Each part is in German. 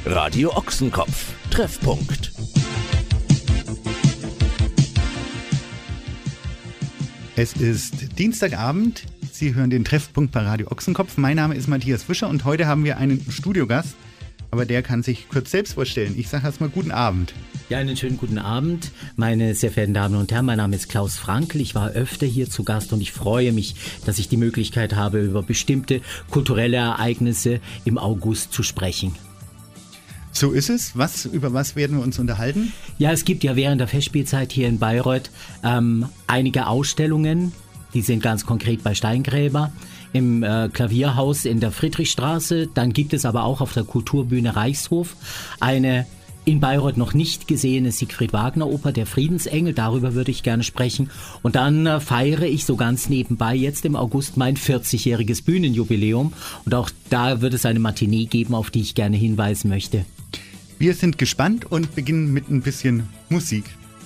Radio Ochsenkopf. Treffpunkt. Es ist Dienstagabend. Sie hören den Treffpunkt bei Radio Ochsenkopf. Mein Name ist Matthias Fischer und heute haben wir einen Studiogast. Aber der kann sich kurz selbst vorstellen. Ich sage erstmal guten Abend. Ja, einen schönen guten Abend, meine sehr verehrten Damen und Herren. Mein Name ist Klaus Frankl. Ich war öfter hier zu Gast und ich freue mich, dass ich die Möglichkeit habe, über bestimmte kulturelle Ereignisse im August zu sprechen. So ist es. Über was werden wir uns unterhalten? Ja, es gibt ja während der Festspielzeit hier in Bayreuth einige Ausstellungen. Die sind ganz konkret bei Steingräber im Klavierhaus in der Friedrichstraße. Dann gibt es aber auch auf der Kulturbühne Reichshof eine in Bayreuth noch nicht gesehene Siegfried Wagner Oper, der Friedensengel. Darüber würde ich gerne sprechen. Und dann feiere ich so ganz nebenbei jetzt im August mein 40-jähriges Bühnenjubiläum. Und auch da wird es eine Matinee geben, auf die ich gerne hinweisen möchte. Wir sind gespannt und beginnen mit ein bisschen Musik.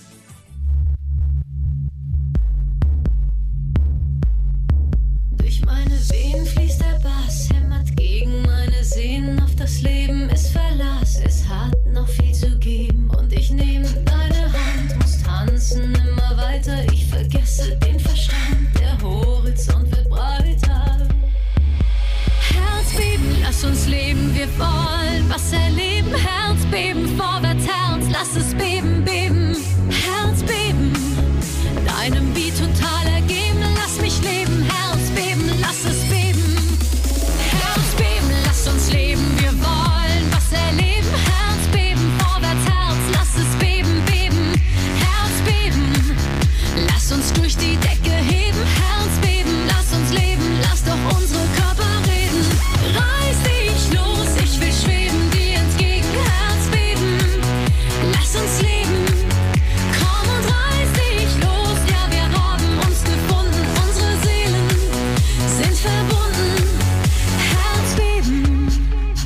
Durch meine Venen fließt der Bass, hämmert gegen meine Sehnen. Auf das Leben ist Verlass, es hat noch viel zu geben. Und ich nehme deine Hand, muss tanzen immer weiter. Ich vergesse den Verstand, der Horizont wird breiter. Herzbeben, lass uns leben, wir wollen was erleben. Herzbeben, vorwärts Herz, lass es beben, beben. Herzbeben, deinem Beat total ergeben, lass mich leben. Herzbeben, lass es beben. Herzbeben, lass uns leben, wir wollen was erleben. Herzbeben, vorwärts Herz, lass es beben, beben. Herzbeben, lass uns durch die Decke heben. Herzbeben, lass uns leben, lass doch unsere Körper reden. Reiß dich los, ich will schweben dir entgegen. Herzbeben, lass uns leben. Komm und reiß dich los, ja wir haben uns gefunden. Unsere Seelen sind verbunden. Herzbeben.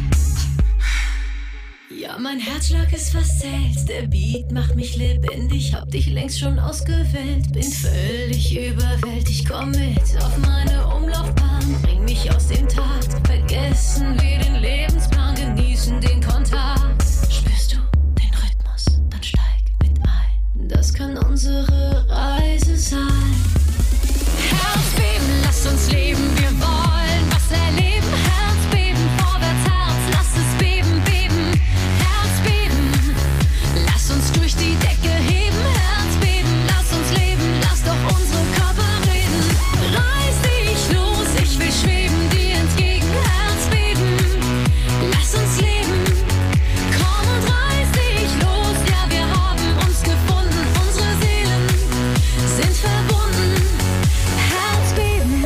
Ja, mein Herzschlag ist verzählt, der Beat macht mich lebendig. Hab dich längst schon ausgewählt, bin völlig überwältigt. Komm mit auf meine Umlaufbahn, bring mich aus dem Takt. Vergessen wir den Lebensplan, genießen den Kontakt. Spürst du den Rhythmus, dann steig mit ein. Das kann unsere Reise sein. Herzbeben, lass uns leben, wir wollen was erleben. Herzbeben, vorwärts Herz, lass es beben, beben. Herzbeben, lass uns durch die Decke heben. Herzbeben, lass uns leben, lass doch unsere Körper reden. Reiß dich los, ich will schweben dir entgegen. Herzbeben, lass uns leben. Komm und reiß dich los, ja wir haben uns gefunden. Unsere Seelen sind verbunden. Herzbeben.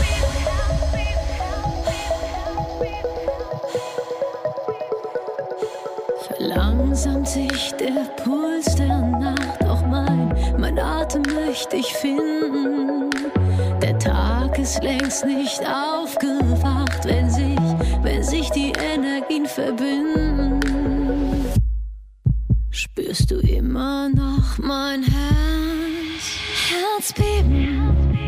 Verlangsamt sich der Puls der Nacht, doch mein Atem möchte ich finden. Der Tag ist längst nicht aufgewacht, wenn sich die Energien verbinden. Spürst du immer noch mein Herz? Herzbeben.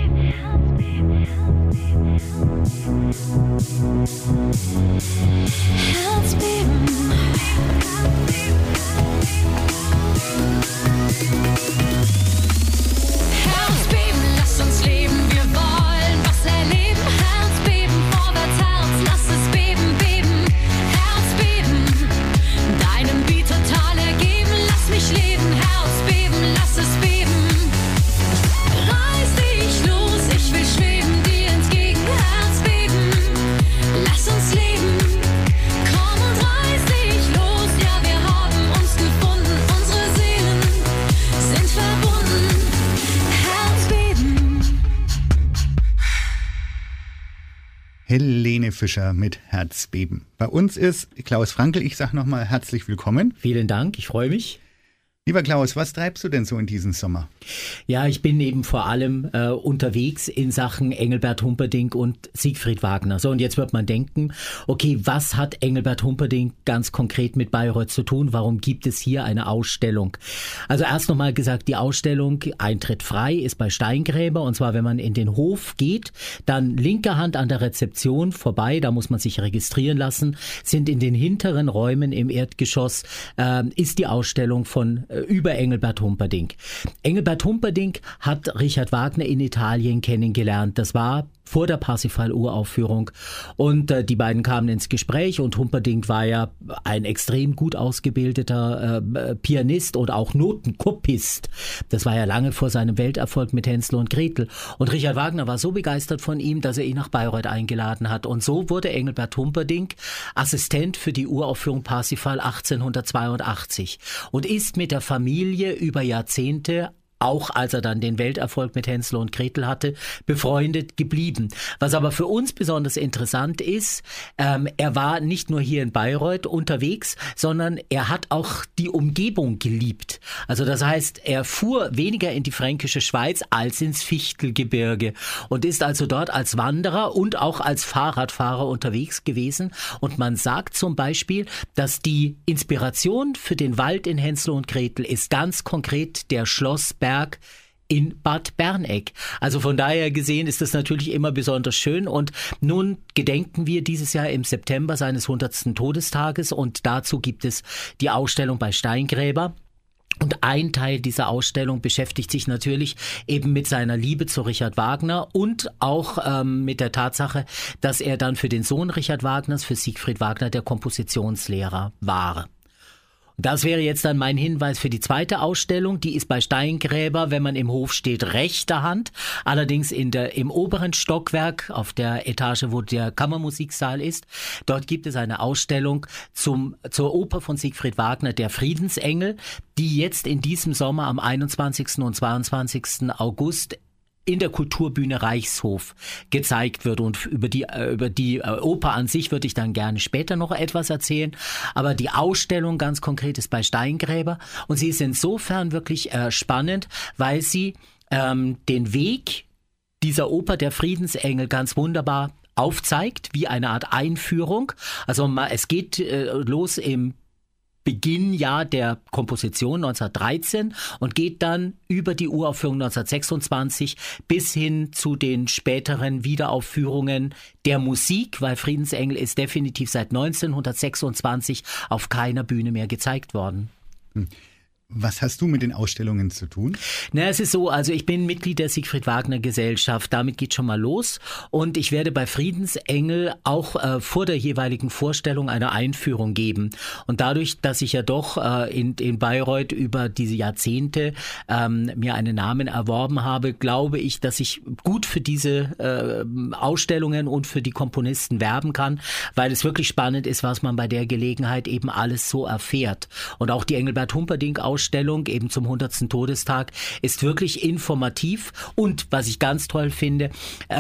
Herzbeben. Herzbeben, lass uns leben, wir wollen was erleben. Herzbeben, vorwärts Herz, lass es beben, beben. Herzbeben, deinem Beat total ergeben, lass mich leben. Herzbeben, lass es beben. Reiß dich los, ich will schweben dir entgegen. Herzbeben, lass uns leben. Komm und reiß dich los, ja wir haben uns gefunden. Unsere Seelen sind verbunden. Herzbeben. Helene Fischer mit Herzbeben. Bei uns ist Klaus Frankl. Ich sage nochmal herzlich willkommen. Vielen Dank, ich freue mich. Lieber Klaus, was treibst du denn so in diesem Sommer? Ja, ich bin eben vor allem unterwegs in Sachen Engelbert Humperdinck und Siegfried Wagner. So, und jetzt wird man denken, okay, was hat Engelbert Humperdinck ganz konkret mit Bayreuth zu tun? Warum gibt es hier eine Ausstellung? Also erst nochmal gesagt, die Ausstellung Eintritt frei ist bei Steingräber, und zwar wenn man in den Hof geht, dann linker Hand an der Rezeption vorbei, da muss man sich registrieren lassen, sind in den hinteren Räumen im Erdgeschoss ist die Ausstellung von über Engelbert Humperdinck. Engelbert Humperdinck hat Richard Wagner in Italien kennengelernt. Das war vor der Parsifal-Uraufführung. Und die beiden kamen ins Gespräch, und Humperdinck war ja ein extrem gut ausgebildeter Pianist und auch Notenkopist. Das war ja lange vor seinem Welterfolg mit Hänsel und Gretel. Und Richard Wagner war so begeistert von ihm, dass er ihn nach Bayreuth eingeladen hat. Und so wurde Engelbert Humperdinck Assistent für die Uraufführung Parsifal 1882 und ist mit der Familie über Jahrzehnte, auch als er dann den Welterfolg mit Hänsel und Gretel hatte, befreundet geblieben. Was aber für uns besonders interessant ist, er war nicht nur hier in Bayreuth unterwegs, sondern er hat auch die Umgebung geliebt. Also das heißt, er fuhr weniger in die fränkische Schweiz als ins Fichtelgebirge und ist also dort als Wanderer und auch als Fahrradfahrer unterwegs gewesen. Und man sagt zum Beispiel, dass die Inspiration für den Wald in Hänsel und Gretel ist ganz konkret der Schlossberg in Bad Berneck. Also von daher gesehen ist das natürlich immer besonders schön, und nun gedenken wir dieses Jahr im September seines 100. Todestages, und dazu gibt es die Ausstellung bei Steingräber. Und ein Teil dieser Ausstellung beschäftigt sich natürlich eben mit seiner Liebe zu Richard Wagner und auch mit der Tatsache, dass er dann für den Sohn Richard Wagners, für Siegfried Wagner, der Kompositionslehrer war. Das wäre jetzt dann mein Hinweis für die zweite Ausstellung. Die ist bei Steingräber, wenn man im Hof steht, rechter Hand. Allerdings im oberen Stockwerk, auf der Etage, wo der Kammermusiksaal ist. Dort gibt es eine Ausstellung zur Oper von Siegfried Wagner, der Friedensengel, die jetzt in diesem Sommer am 21. und 22. August in der Kulturbühne Reichshof gezeigt wird. Und über die Oper an sich würde ich dann gerne später noch etwas erzählen. Aber die Ausstellung ganz konkret ist bei Steingräber, und sie ist insofern wirklich spannend, weil sie den Weg dieser Oper der Friedensengel ganz wunderbar aufzeigt, wie eine Art Einführung. Also es geht los im Beginnjahr der Komposition 1913 und geht dann über die Uraufführung 1926 bis hin zu den späteren Wiederaufführungen der Musik, weil Friedensengel ist definitiv seit 1926 auf keiner Bühne mehr gezeigt worden. Was hast du mit den Ausstellungen zu tun? Na, es ist so, also ich bin Mitglied der Siegfried Wagner Gesellschaft, damit geht schon mal los, und ich werde bei Friedensengel auch vor der jeweiligen Vorstellung eine Einführung geben. Und dadurch, dass ich ja doch in Bayreuth über diese Jahrzehnte mir einen Namen erworben habe, glaube ich, dass ich gut für diese Ausstellungen und für die Komponisten werben kann, weil es wirklich spannend ist, was man bei der Gelegenheit eben alles so erfährt. Und auch die Engelbert Humperdinck Ausstellung eben zum 100. Todestag ist wirklich informativ, und was ich ganz toll finde,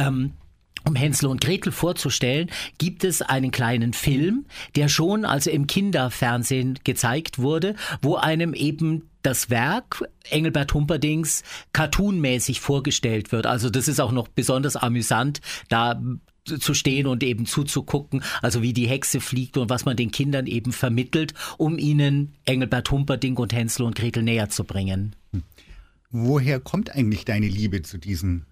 um Hänsel und Gretel vorzustellen, gibt es einen kleinen Film, der schon also im Kinderfernsehen gezeigt wurde, wo einem eben das Werk Engelbert Humperdincks cartoonmäßig vorgestellt wird. Also das ist auch noch besonders amüsant, da zu stehen und eben zuzugucken, also wie die Hexe fliegt und was man den Kindern eben vermittelt, um ihnen Engelbert Humperdinck und Hänsel und Gretel näher zu bringen. Woher kommt eigentlich deine Liebe zu diesen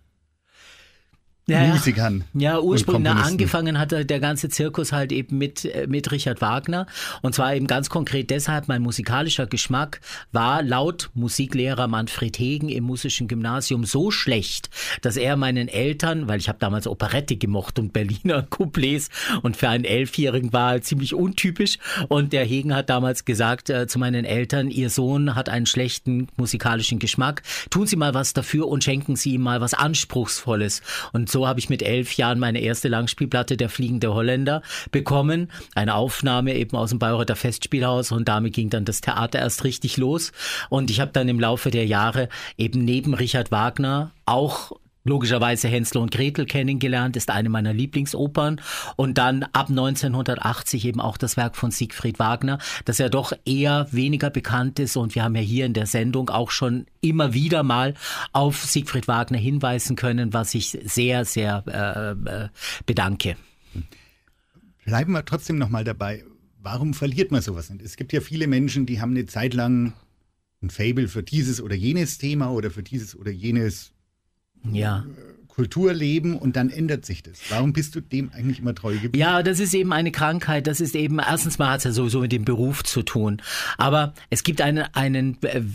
Ja, Musikern. Ja, ursprünglich angefangen hat der ganze Zirkus halt eben mit Richard Wagner. Und zwar eben ganz konkret deshalb, mein musikalischer Geschmack war laut Musiklehrer Manfred Hegen im musischen Gymnasium so schlecht, dass er meinen Eltern, weil ich habe damals Operette gemocht und Berliner Couplets und für einen 11-Jährigen war halt ziemlich untypisch. Und der Hegen hat damals gesagt zu meinen Eltern, ihr Sohn hat einen schlechten musikalischen Geschmack, tun Sie mal was dafür und schenken Sie ihm mal was Anspruchsvolles. Und so habe ich mit 11 Jahren meine erste Langspielplatte Der fliegende Holländer bekommen. Eine Aufnahme eben aus dem Bayreuther Festspielhaus und damit ging dann das Theater erst richtig los. Und ich habe dann im Laufe der Jahre eben neben Richard Wagner auch logischerweise Hänsel und Gretel kennengelernt, ist eine meiner Lieblingsopern. Und dann ab 1980 eben auch das Werk von Siegfried Wagner, das ja doch eher weniger bekannt ist. Und wir haben ja hier in der Sendung auch schon immer wieder mal auf Siegfried Wagner hinweisen können, was ich sehr, sehr bedanke. Bleiben wir trotzdem nochmal dabei. Warum verliert man sowas nicht? Es gibt ja viele Menschen, die haben eine Zeit lang ein Faible für dieses oder jenes Thema oder für dieses oder jenes Kulturleben und dann ändert sich das. Warum bist du dem eigentlich immer treu geblieben? Ja, das ist eben eine Krankheit. Das ist eben, erstens mal hat es ja sowieso mit dem Beruf zu tun. Aber es gibt einen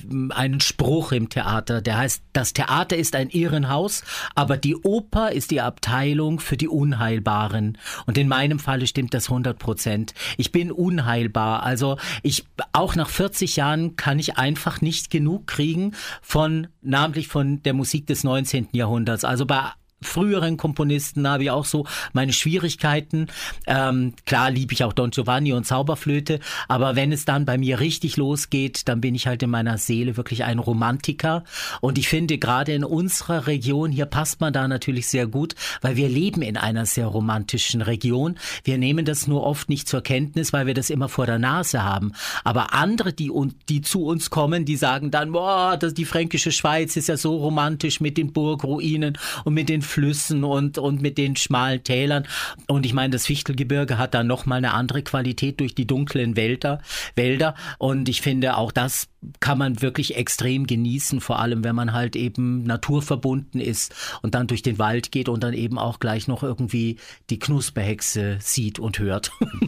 Spruch im Theater, der heißt, das Theater ist ein Irrenhaus, aber die Oper ist die Abteilung für die Unheilbaren. Und in meinem Falle stimmt das 100%. Ich bin unheilbar. Also auch nach 40 Jahren kann ich einfach nicht genug kriegen namentlich von der Musik des 19. Jahrhunderts. Also bei früheren Komponisten habe ich auch so meine Schwierigkeiten. Klar liebe ich auch Don Giovanni und Zauberflöte, aber wenn es dann bei mir richtig losgeht, dann bin ich halt in meiner Seele wirklich ein Romantiker. Und ich finde, gerade in unserer Region, hier passt man da natürlich sehr gut, weil wir leben in einer sehr romantischen Region. Wir nehmen das nur oft nicht zur Kenntnis, weil wir das immer vor der Nase haben. Aber andere, die zu uns kommen, die sagen dann, boah, die fränkische Schweiz ist ja so romantisch mit den Burgruinen und mit den Flüssen und mit den schmalen Tälern. Und ich meine, das Fichtelgebirge hat dann nochmal eine andere Qualität durch die dunklen Wälder. Und ich finde, auch das kann man wirklich extrem genießen, vor allem wenn man halt eben naturverbunden ist und dann durch den Wald geht und dann eben auch gleich noch irgendwie die Knusperhexe sieht und hört.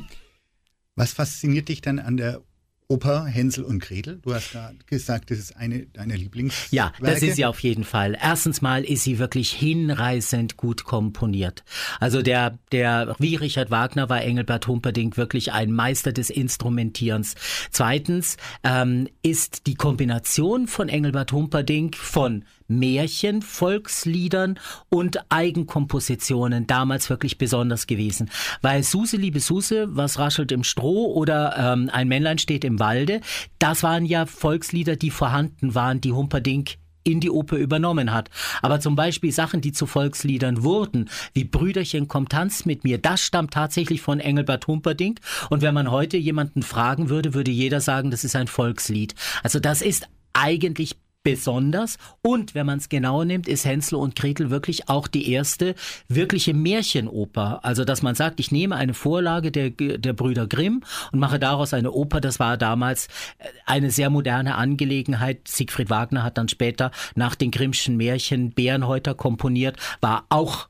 Was fasziniert dich dann an der Oper Hänsel und Gretel? Du hast gerade gesagt, das ist eine deiner Lieblingswerke. Ja, das ist sie auf jeden Fall. Erstens mal ist sie wirklich hinreißend gut komponiert. Also wie Richard Wagner war Engelbert Humperdinck wirklich ein Meister des Instrumentierens. Zweitens ist die Kombination von Engelbert Humperdinck von Märchen, Volksliedern und Eigenkompositionen damals wirklich besonders gewesen. Weil Suse, liebe Suse, was raschelt im Stroh oder ein Männlein steht im Walde, das waren ja Volkslieder, die vorhanden waren, die Humperdinck in die Oper übernommen hat. Aber zum Beispiel Sachen, die zu Volksliedern wurden, wie Brüderchen, komm, tanz mit mir, das stammt tatsächlich von Engelbert Humperdinck. Und wenn man heute jemanden fragen würde, würde jeder sagen, das ist ein Volkslied. Also das ist eigentlich besonders. Und wenn man es genau nimmt, ist Hänsel und Gretel wirklich auch die erste wirkliche Märchenoper. Also dass man sagt, ich nehme eine Vorlage der Brüder Grimm und mache daraus eine Oper. Das war damals eine sehr moderne Angelegenheit. Siegfried Wagner hat dann später nach den Grimmschen Märchen Bärenhäuter komponiert, war auch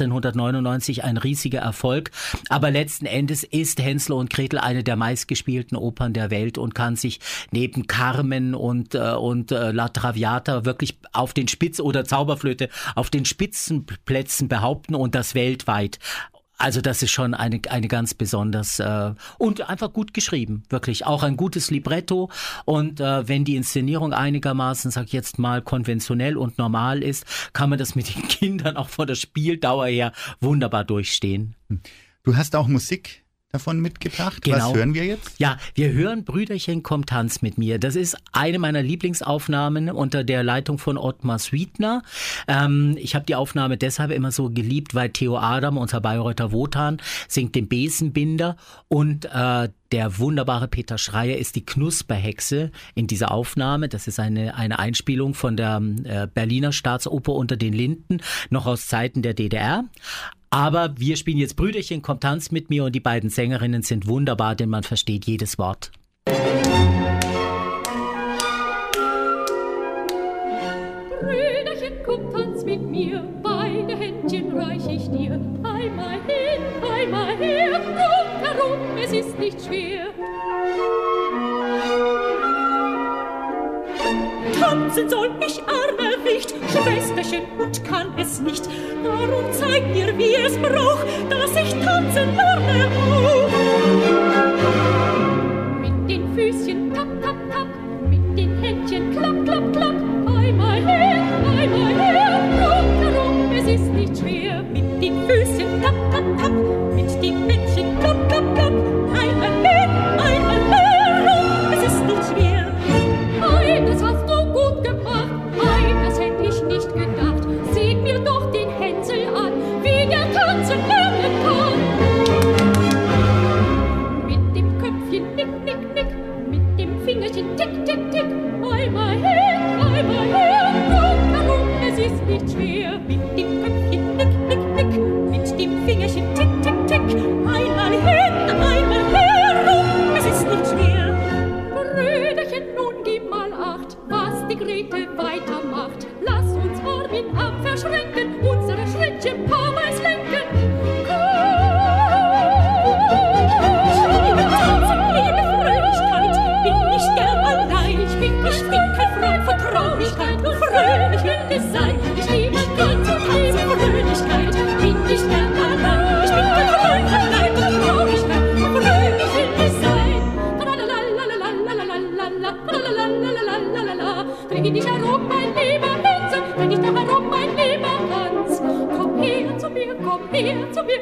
1899 ein riesiger Erfolg, aber letzten Endes ist Hänsel und Gretel eine der meistgespielten Opern der Welt und kann sich neben Carmen und La Traviata wirklich auf den oder Zauberflöte auf den Spitzenplätzen behaupten und das weltweit. Also das ist schon eine ganz besonders und einfach gut geschrieben, wirklich. Auch ein gutes Libretto und wenn die Inszenierung einigermaßen, sag ich jetzt mal, konventionell und normal ist, kann man das mit den Kindern auch von der Spieldauer her wunderbar durchstehen. Du hast auch Musik davon mitgebracht. Genau. Was hören wir jetzt? Ja, wir hören Brüderchen, komm, tanz mit mir. Das ist eine meiner Lieblingsaufnahmen unter der Leitung von Ottmar Sweetner. Ich habe die Aufnahme deshalb immer so geliebt, weil Theo Adam, unser Bayreuther Wotan, singt den Besenbinder und der wunderbare Peter Schreier ist die Knusperhexe in dieser Aufnahme. Das ist eine Einspielung von der Berliner Staatsoper Unter den Linden, noch aus Zeiten der DDR. Aber wir spielen jetzt Brüderchen, komm, tanz mit mir und die beiden Sängerinnen sind wunderbar, denn man versteht jedes Wort. Brüderchen, komm, tanz mit mir, beide Händchen reich ich dir. Einmal hin, einmal her, rundherum, es ist nicht schwer. Tanzen soll ich armer nicht, Schwesterchen, und kann es nicht. Darum zeig mir, wie es braucht, dass ich tanzen lerne auch. Mit den Füßchen tap, tap, tap, mit den Händchen klapp, klapp, klapp. Einmal her, rundherum, es ist nicht schwer. Mit den Füßchen tap, tap, tap, mit den Händchen klapp, klapp, klapp. Einmal her, rum, es ist nicht schwer. Das hast du gut gemacht, das hätte ich nicht gedacht. Sing mir doch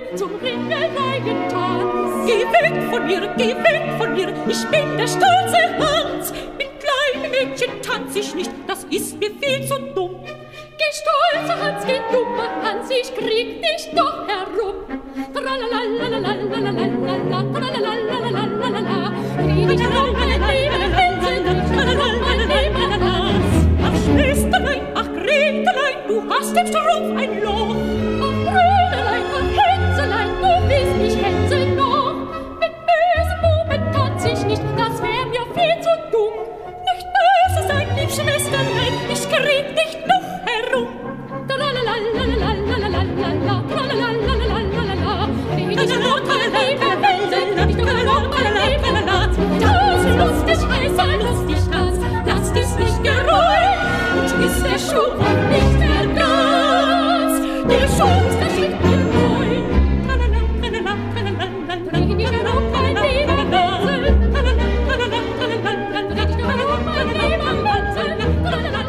zum Ringereientanz. Geh weg von mir, ich bin der stolze Hans. Mit kleinen Mädchen tanz ich nicht, das ist mir viel zu dumm. Geh stolzer Hans, geh dummer Hans, ich krieg dich doch herum. Tralalalalalalalala, tralalalalalalalala. Krieg ich herum, meine lieben Hänsel, herum, mein lieber Hans. Ach Schwesterlein, ach Gretelein, du hast im Strumpf ein Loch. Ach Brüderlein, ach Hänselein, du willst mich hänseln noch. Mit bösen Buben tanz ich nicht, das wär mir viel zu dumm. Nicht böse sein, lieb Schwesterlein, ich krieg dich noch herum. Tralalalalalalalala, tralalalalalalalala. Krieg ich herum, meine lieben Hänsel, ich herum, meine lieben Hans. Tanz lustig, heißer lustig Tanz, lass dich nicht gereuen. Und ist der Schuh auch nicht mehr ganz, der Schuh ist der Schiff mir neu. Tralala, tralala, krieg ich herum, mein lieber Hansel. Tralala, tralala, krieg ich herum, mein lieber Hansel. Tralala,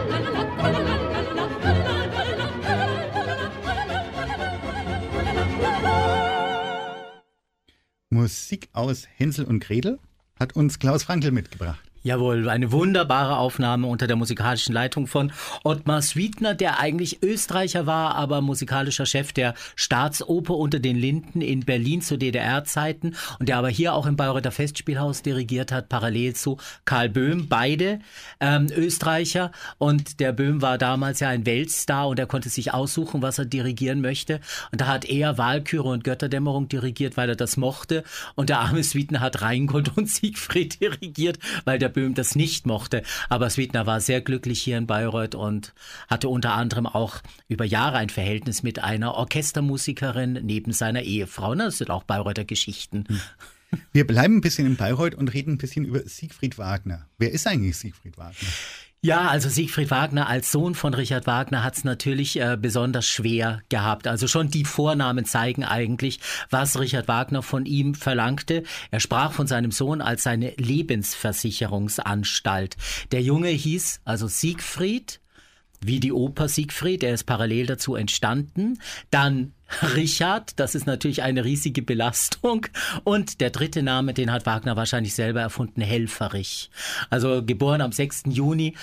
Musik aus Hänsel und Gretel hat uns Klaus Frankl mitgebracht. Jawohl, eine wunderbare Aufnahme unter der musikalischen Leitung von Ottmar Swietner, der eigentlich Österreicher war, aber musikalischer Chef der Staatsoper unter den Linden in Berlin zu DDR-Zeiten und der aber hier auch im Bayreuther Festspielhaus dirigiert hat, parallel zu Karl Böhm, beide Österreicher. Und der Böhm war damals ja ein Weltstar und er konnte sich aussuchen, was er dirigieren möchte. Und da hat er Walküre und Götterdämmerung dirigiert, weil er das mochte. Und der arme Swietner hat Rheingold und Siegfried dirigiert, weil der Böhm das nicht mochte. Aber Swietner war sehr glücklich hier in Bayreuth und hatte unter anderem auch über Jahre ein Verhältnis mit einer Orchestermusikerin neben seiner Ehefrau. Das sind auch Bayreuther Geschichten. Wir bleiben ein bisschen in Bayreuth und reden ein bisschen über Siegfried Wagner. Wer ist eigentlich Siegfried Wagner? Ja, also Siegfried Wagner als Sohn von Richard Wagner hat es natürlich besonders schwer gehabt. Also schon die Vornamen zeigen eigentlich, was Richard Wagner von ihm verlangte. Er sprach von seinem Sohn als seine Lebensversicherungsanstalt. Der Junge hieß also Siegfried, wie die Oper Siegfried, er ist parallel dazu entstanden. Dann Richard, das ist natürlich eine riesige Belastung. Und der dritte Name, den hat Wagner wahrscheinlich selber erfunden, Helfferich. Also geboren am 6. Juni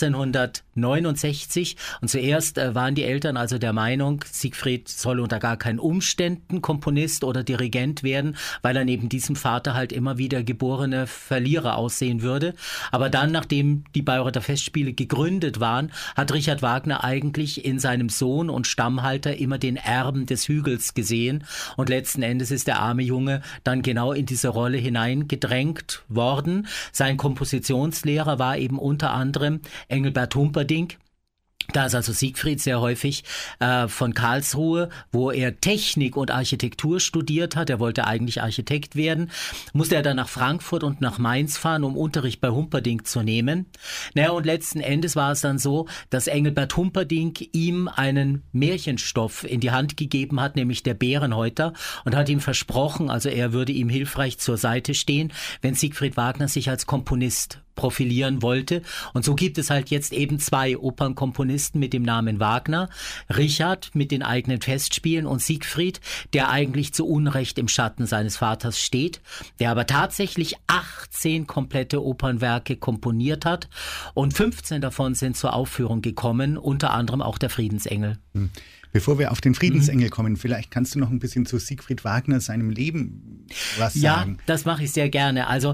1869. Und zuerst waren die Eltern also der Meinung, Siegfried soll unter gar keinen Umständen Komponist oder Dirigent werden, weil er neben diesem Vater halt immer wieder geborene Verlierer aussehen würde. Aber dann, nachdem die Bayreuther Festspiele gegründet waren, hat Richard Wagner eigentlich in seinem Sohn und Stammhalter immer den Erben des Hügels gesehen und letzten Endes ist der arme Junge dann genau in diese Rolle hineingedrängt worden. Sein Kompositionslehrer war eben unter anderem Engelbert Humperdinck. Da ist also Siegfried sehr häufig von Karlsruhe, wo er Technik und Architektur studiert hat. Er wollte eigentlich Architekt werden. Musste er dann nach Frankfurt und nach Mainz fahren, um Unterricht bei Humperdinck zu nehmen. Naja, und letzten Endes war es dann so, dass Engelbert Humperdinck ihm einen Märchenstoff in die Hand gegeben hat, nämlich der Bärenhäuter, und hat ihm versprochen, also er würde ihm hilfreich zur Seite stehen, wenn Siegfried Wagner sich als Komponist profilieren wollte. Und so gibt es halt jetzt eben zwei Opernkomponisten mit dem Namen Wagner. Richard mit den eigenen Festspielen und Siegfried, der eigentlich zu Unrecht im Schatten seines Vaters steht, der aber tatsächlich 18 komplette Opernwerke komponiert hat und 15 davon sind zur Aufführung gekommen, unter anderem auch der Friedensengel. Bevor wir auf den Friedensengel kommen, vielleicht kannst du noch ein bisschen zu Siegfried Wagner, seinem Leben was sagen. Ja, das mache ich sehr gerne. Also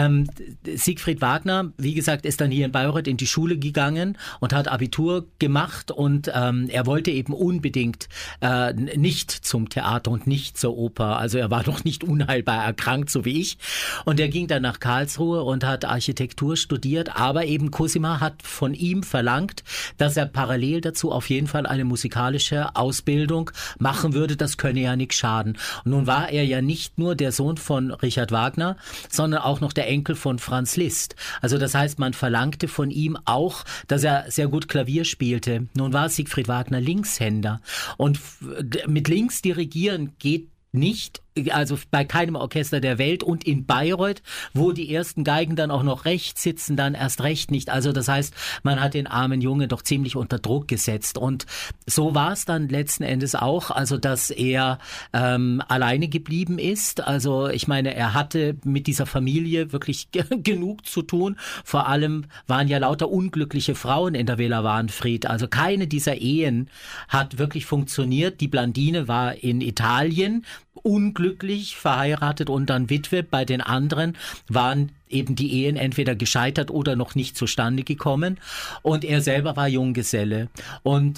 Siegfried Wagner, wie gesagt, ist dann hier in Bayreuth in die Schule gegangen und hat Abitur gemacht und er wollte eben unbedingt nicht zum Theater und nicht zur Oper. Also er war doch nicht unheilbar erkrankt, so wie ich. Und er ging dann nach Karlsruhe und hat Architektur studiert, aber eben Cosima hat von ihm verlangt, dass er parallel dazu auf jeden Fall eine musikalische Ausbildung machen würde, das könne ja nichts schaden. Und nun war er ja nicht nur der Sohn von Richard Wagner, sondern auch noch der Enkel von Franz Liszt. Also das heißt, man verlangte von ihm auch, dass er sehr gut Klavier spielte. Nun war Siegfried Wagner Linkshänder und mit links dirigieren geht nicht, also bei keinem Orchester der Welt, und in Bayreuth, wo die ersten Geigen dann auch noch rechts sitzen, dann erst recht nicht. Also das heißt, man hat den armen Jungen doch ziemlich unter Druck gesetzt, und so war es dann letzten Endes auch, also dass er alleine geblieben ist. Also ich meine, er hatte mit dieser Familie wirklich genug zu tun. Vor allem waren ja lauter unglückliche Frauen in der Villa Wahnfried. Also keine dieser Ehen hat wirklich funktioniert. Die Blandine war in Italien unglücklich verheiratet und dann Witwe. Bei den anderen waren eben die Ehen entweder gescheitert oder noch nicht zustande gekommen. Und er selber war Junggeselle. Und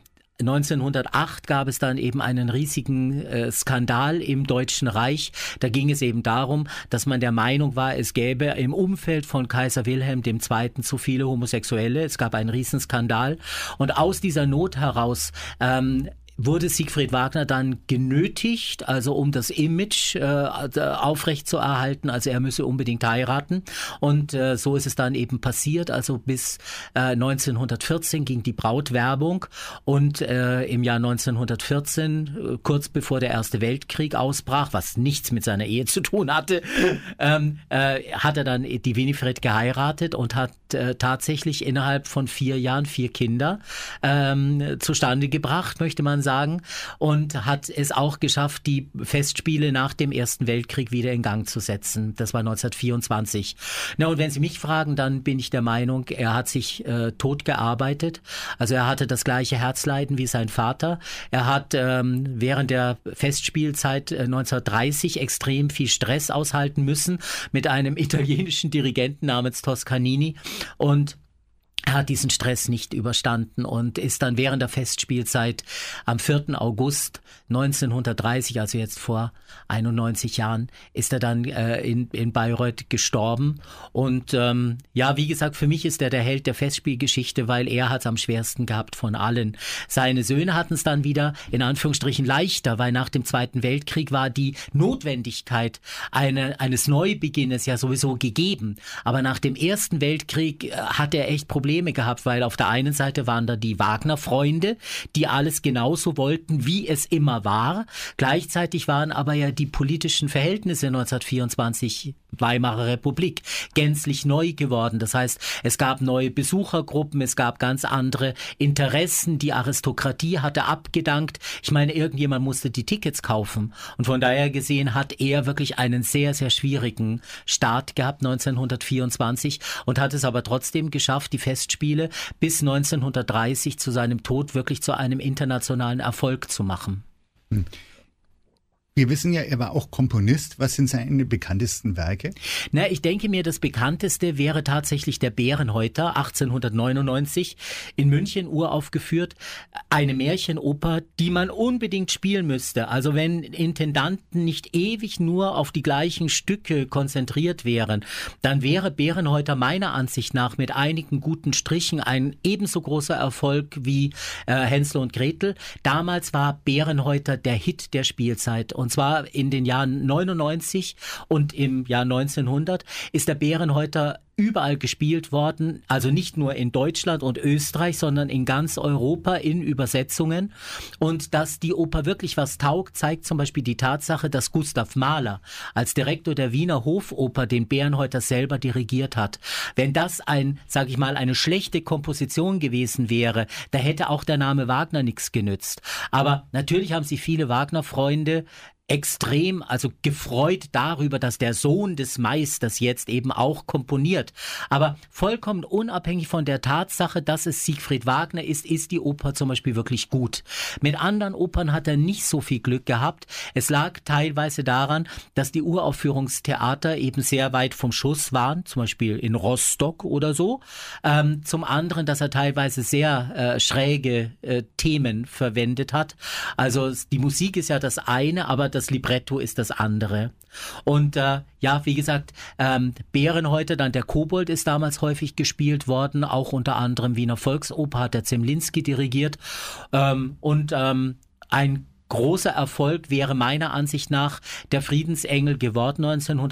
1908 gab es dann eben einen riesigen Skandal im Deutschen Reich. Da ging es eben darum, dass man der Meinung war, es gäbe im Umfeld von Kaiser Wilhelm II. Zu viele Homosexuelle. Es gab einen Riesenskandal. Und aus dieser Not heraus wurde Siegfried Wagner dann genötigt, also um das Image aufrechtzuerhalten, also er müsse unbedingt heiraten, und so ist es dann eben passiert. Also bis 1914 ging die Brautwerbung, und im Jahr 1914, kurz bevor der Erste Weltkrieg ausbrach, was nichts mit seiner Ehe zu tun hatte, hat er dann die Winifred geheiratet und hat tatsächlich innerhalb von 4 Jahren 4 Kinder zustande gebracht, möchte man sagen, und hat es auch geschafft, die Festspiele nach dem Ersten Weltkrieg wieder in Gang zu setzen. Das war 1924. Na, und wenn Sie mich fragen, dann bin ich der Meinung, er hat sich tot gearbeitet. Also er hatte das gleiche Herzleiden wie sein Vater. Er hat während der Festspielzeit 1930 extrem viel Stress aushalten müssen mit einem italienischen Dirigenten namens Toscanini, und er hat diesen Stress nicht überstanden und ist dann während der Festspielzeit am 4. August 1930, also jetzt vor 91 Jahren, ist er dann in Bayreuth gestorben. Und ja, wie gesagt, für mich ist er der Held der Festspielgeschichte, weil er hat es am schwersten gehabt von allen. Seine Söhne hatten es dann wieder in Anführungsstrichen leichter, weil nach dem Zweiten Weltkrieg war die Notwendigkeit eines Neubeginnes ja sowieso gegeben. Aber nach dem Ersten Weltkrieg hat er echt Probleme gehabt, weil auf der einen Seite waren da die Wagner-Freunde, die alles genauso wollten, wie es immer war. Gleichzeitig waren aber ja die politischen Verhältnisse 1924 Weimarer Republik gänzlich neu geworden. Das heißt, es gab neue Besuchergruppen, es gab ganz andere Interessen, die Aristokratie hatte abgedankt. Ich meine, irgendjemand musste die Tickets kaufen. Und von daher gesehen hat er wirklich einen sehr, sehr schwierigen Start gehabt 1924 und hat es aber trotzdem geschafft, die Festspiele bis 1930 zu seinem Tod wirklich zu einem internationalen Erfolg zu machen. Wir wissen ja, er war auch Komponist. Was sind seine bekanntesten Werke? Na, ich denke mir, das bekannteste wäre tatsächlich der Bärenhäuter, 1899 in München uraufgeführt. Eine Märchenoper, die man unbedingt spielen müsste. Also wenn Intendanten nicht ewig nur auf die gleichen Stücke konzentriert wären, dann wäre Bärenhäuter meiner Ansicht nach mit einigen guten Strichen ein ebenso großer Erfolg wie Hänsel und Gretel. Damals war Bärenhäuter der Hit der Spielzeit. Und zwar in den Jahren 99 und im Jahr 1900 ist der Bärenhäuter überall gespielt worden, also nicht nur in Deutschland und Österreich, sondern in ganz Europa in Übersetzungen. Und dass die Oper wirklich was taugt, zeigt zum Beispiel die Tatsache, dass Gustav Mahler als Direktor der Wiener Hofoper den Bärenhäuter selber dirigiert hat. Wenn das sage ich mal, eine schlechte Komposition gewesen wäre, da hätte auch der Name Wagner nichts genützt. Aber natürlich haben sich viele Wagner-Freunde extrem, also gefreut darüber, dass der Sohn des Meisters jetzt eben auch komponiert. Aber vollkommen unabhängig von der Tatsache, dass es Siegfried Wagner ist die Oper zum Beispiel wirklich gut. Mit anderen Opern hat er nicht so viel Glück gehabt. Es lag teilweise daran, dass die Uraufführungstheater eben sehr weit vom Schuss waren, zum Beispiel in Rostock oder so. Zum anderen, dass er teilweise sehr schräge Themen verwendet hat. Also die Musik ist ja das eine, aber das Libretto ist das andere. Und ja, wie gesagt, Bärenhäuter, dann der Kobold ist damals häufig gespielt worden, auch unter anderem Wiener Volksoper hat der Zemlinski dirigiert. Und ein großer Erfolg wäre meiner Ansicht nach der Friedensengel geworden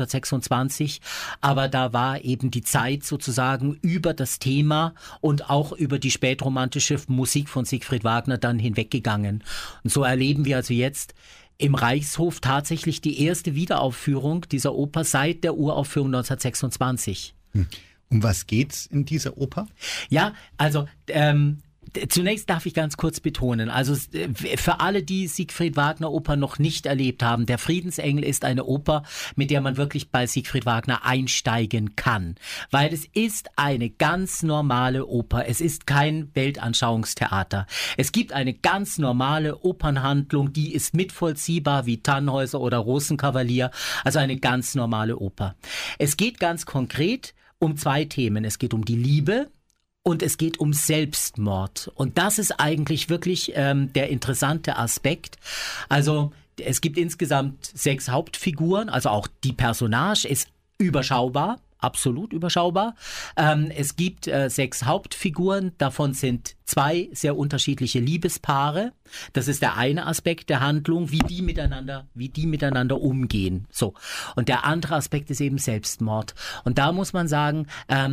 1926, aber da war eben die Zeit sozusagen über das Thema und auch über die spätromantische Musik von Siegfried Wagner dann hinweggegangen. Und so erleben wir also jetzt im Reichshof tatsächlich die erste Wiederaufführung dieser Oper seit der Uraufführung 1926. Um was geht's in dieser Oper? Ja, also zunächst darf ich ganz kurz betonen, also für alle, die Siegfried Wagner Oper noch nicht erlebt haben, der Friedensengel ist eine Oper, mit der man wirklich bei Siegfried Wagner einsteigen kann, weil es ist eine ganz normale Oper, es ist kein Weltanschauungstheater. Es gibt eine ganz normale Opernhandlung, die ist mitvollziehbar wie Tannhäuser oder Rosenkavalier, also eine ganz normale Oper. Es geht ganz konkret um zwei Themen, es geht um die Liebe, und es geht um Selbstmord. Und das ist eigentlich wirklich der interessante Aspekt. Also es gibt insgesamt 6 Hauptfiguren, also auch die Personage ist überschaubar, absolut überschaubar. Es gibt 6 Hauptfiguren, davon sind 2 sehr unterschiedliche Liebespaare. Das ist der eine Aspekt der Handlung, wie die miteinander umgehen. So. Und der andere Aspekt ist eben Selbstmord. Und da muss man sagen,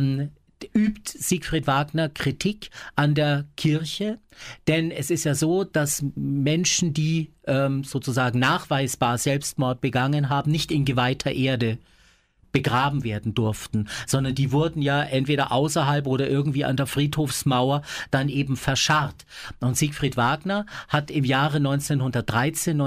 übt Siegfried Wagner Kritik an der Kirche, denn es ist ja so, dass Menschen, die sozusagen nachweisbar Selbstmord begangen haben, nicht in geweihter Erde begraben werden durften, sondern die wurden ja entweder außerhalb oder irgendwie an der Friedhofsmauer dann eben verscharrt. Und Siegfried Wagner hat im Jahre 1913,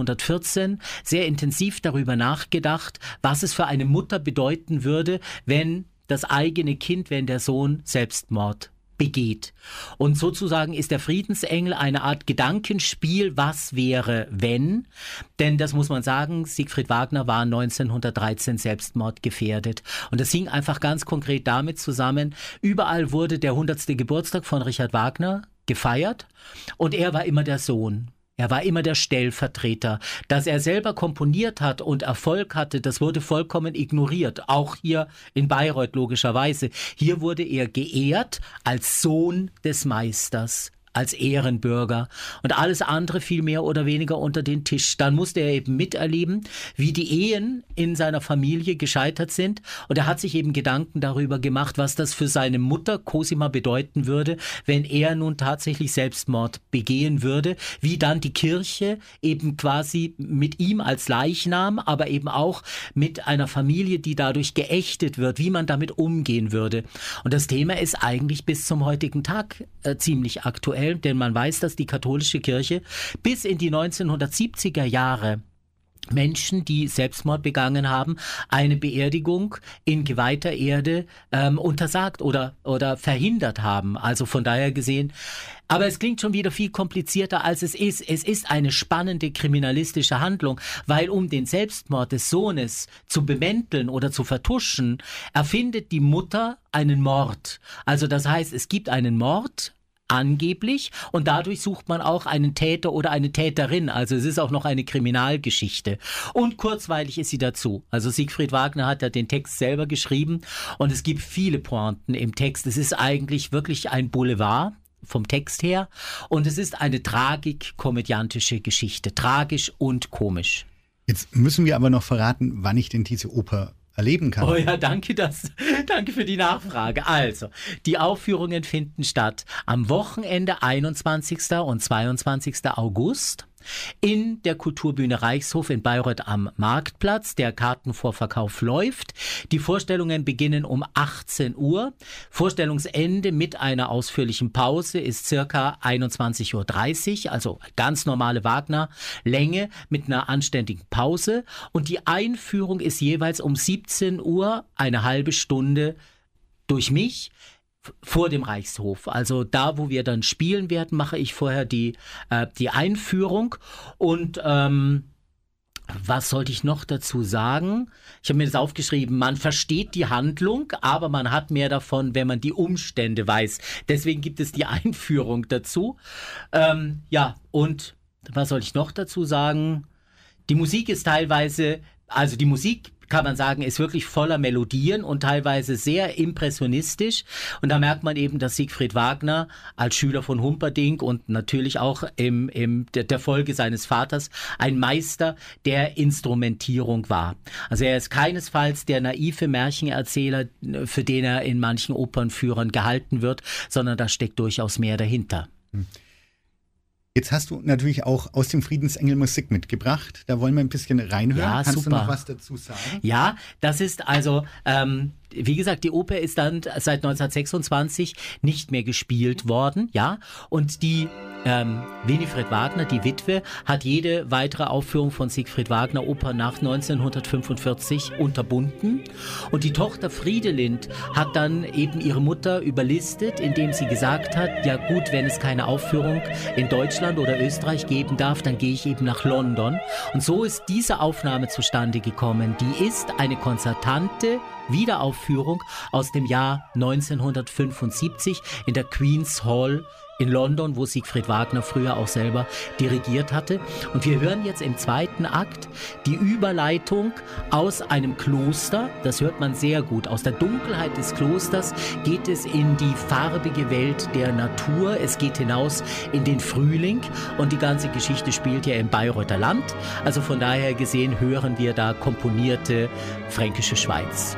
1914 sehr intensiv darüber nachgedacht, was es für eine Mutter bedeuten würde, wenn das eigene Kind, wenn der Sohn Selbstmord begeht. Und sozusagen ist der Friedensengel eine Art Gedankenspiel, was wäre, wenn? Denn das muss man sagen, Siegfried Wagner war 1913 selbstmordgefährdet. Und das hing einfach ganz konkret damit zusammen, überall wurde der 100. Geburtstag von Richard Wagner gefeiert und er war immer der Sohn. Er war immer der Stellvertreter. Dass er selber komponiert hat und Erfolg hatte, das wurde vollkommen ignoriert. Auch hier in Bayreuth logischerweise. Hier wurde er geehrt als Sohn des Meisters, als Ehrenbürger. Und alles andere fiel mehr oder weniger unter den Tisch. Dann musste er eben miterleben, wie die Ehen in seiner Familie gescheitert sind. Und er hat sich eben Gedanken darüber gemacht, was das für seine Mutter Cosima bedeuten würde, wenn er nun tatsächlich Selbstmord begehen würde. Wie dann die Kirche eben quasi mit ihm als Leichnam, aber eben auch mit einer Familie, die dadurch geächtet wird, wie man damit umgehen würde. Und das Thema ist eigentlich bis zum heutigen Tag ziemlich aktuell. Denn man weiß, dass die katholische Kirche bis in die 1970er Jahre Menschen, die Selbstmord begangen haben, eine Beerdigung in geweihter Erde untersagt oder verhindert haben. Also von daher gesehen, aber es klingt schon wieder viel komplizierter, als es ist. Es ist eine spannende kriminalistische Handlung, weil um den Selbstmord des Sohnes zu bemänteln oder zu vertuschen, erfindet die Mutter einen Mord. Also das heißt, es gibt einen Mord, angeblich, und dadurch sucht man auch einen Täter oder eine Täterin, also es ist auch noch eine Kriminalgeschichte. Und kurzweilig ist sie dazu. Also Siegfried Wagner hat ja den Text selber geschrieben und es gibt viele Pointen im Text. Es ist eigentlich wirklich ein Boulevard vom Text her und es ist eine tragik-komödiantische Geschichte, tragisch und komisch. Jetzt müssen wir aber noch verraten, wann ich denn diese Oper erleben kann. Oh ja, danke für die Nachfrage. Also, die Aufführungen finden statt am Wochenende 21. und 22. August in der Kulturbühne Reichshof in Bayreuth am Marktplatz. Der Kartenvorverkauf läuft. Die Vorstellungen beginnen um 18 Uhr. Vorstellungsende mit einer ausführlichen Pause ist circa 21:30 Uhr, also ganz normale Wagner-Länge mit einer anständigen Pause. Und die Einführung ist jeweils um 17 Uhr, eine halbe Stunde durch mich, vor dem Reichshof. Also da, wo wir dann spielen werden, mache ich vorher die Einführung. Und was sollte ich noch dazu sagen? Ich habe mir das aufgeschrieben. Man versteht die Handlung, aber man hat mehr davon, wenn man die Umstände weiß. Deswegen gibt es die Einführung dazu. Ja, und was soll ich noch dazu sagen? Die Musik ist teilweise, also die Musik, kann man sagen, ist wirklich voller Melodien und teilweise sehr impressionistisch. Und da merkt man eben, dass Siegfried Wagner als Schüler von Humperdinck und natürlich auch der Folge seines Vaters ein Meister der Instrumentierung war. Also er ist keinesfalls der naive Märchenerzähler, für den er in manchen Opernführern gehalten wird, sondern da steckt durchaus mehr dahinter. Jetzt hast du natürlich auch aus dem Friedensengel Musik mitgebracht. Da wollen wir ein bisschen reinhören. Ja, Kannst super. du noch was dazu sagen? Ja, das ist also, wie gesagt, die Oper ist dann seit 1926 nicht mehr gespielt worden, ja. Und die Winifred Wagner, die Witwe, hat jede weitere Aufführung von Siegfried Wagner Oper nach 1945 unterbunden. Und die Tochter Friedelind hat dann eben ihre Mutter überlistet, indem sie gesagt hat, ja gut, wenn es keine Aufführung in Deutschland oder Österreich geben darf, dann gehe ich eben nach London. Und so ist diese Aufnahme zustande gekommen. Die ist eine konzertante Wiederaufführung aus dem Jahr 1975 in der Queen's Hall in London, wo Siegfried Wagner früher auch selber dirigiert hatte. Und wir hören jetzt im zweiten Akt die Überleitung aus einem Kloster. Das hört man sehr gut. Aus der Dunkelheit des Klosters geht es in die farbige Welt der Natur. Es geht hinaus in den Frühling. Und die ganze Geschichte spielt ja im Bayreuther Land. Also von daher gesehen hören wir da komponierte fränkische Schweiz.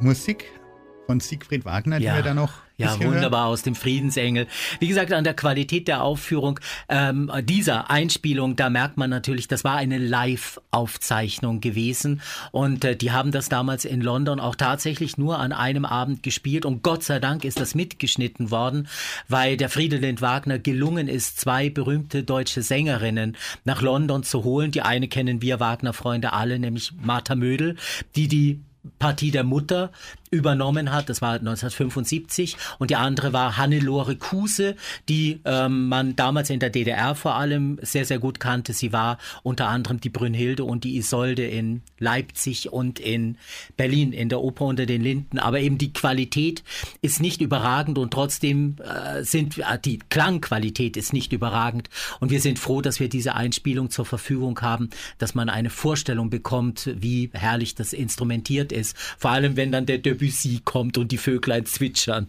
Musik von Siegfried Wagner, die wir da noch Ja, wunderbar, aus dem Friedensengel. Wie gesagt, an der Qualität der Aufführung dieser Einspielung, da merkt man natürlich, das war eine Live-Aufzeichnung gewesen und die haben das damals in London auch tatsächlich nur an einem Abend gespielt und Gott sei Dank ist das mitgeschnitten worden, weil der Friedelind Wagner gelungen ist, 2 berühmte deutsche Sängerinnen nach London zu holen. Die eine kennen wir Wagner-Freunde alle, nämlich Martha Mödel, die Partie der Mutter übernommen hat, das war 1975 und die andere war Hannelore Kuse, die man damals in der DDR vor allem sehr, sehr gut kannte. Sie war unter anderem die Brünnhilde und die Isolde in Leipzig und in Berlin in der Oper unter den Linden, aber eben die Qualität ist nicht überragend und trotzdem die Klangqualität ist nicht überragend und wir sind froh, dass wir diese Einspielung zur Verfügung haben, dass man eine Vorstellung bekommt, wie herrlich das instrumentiert ist, vor allem wenn dann der Debussy kommt und die Vöglein zwitschern.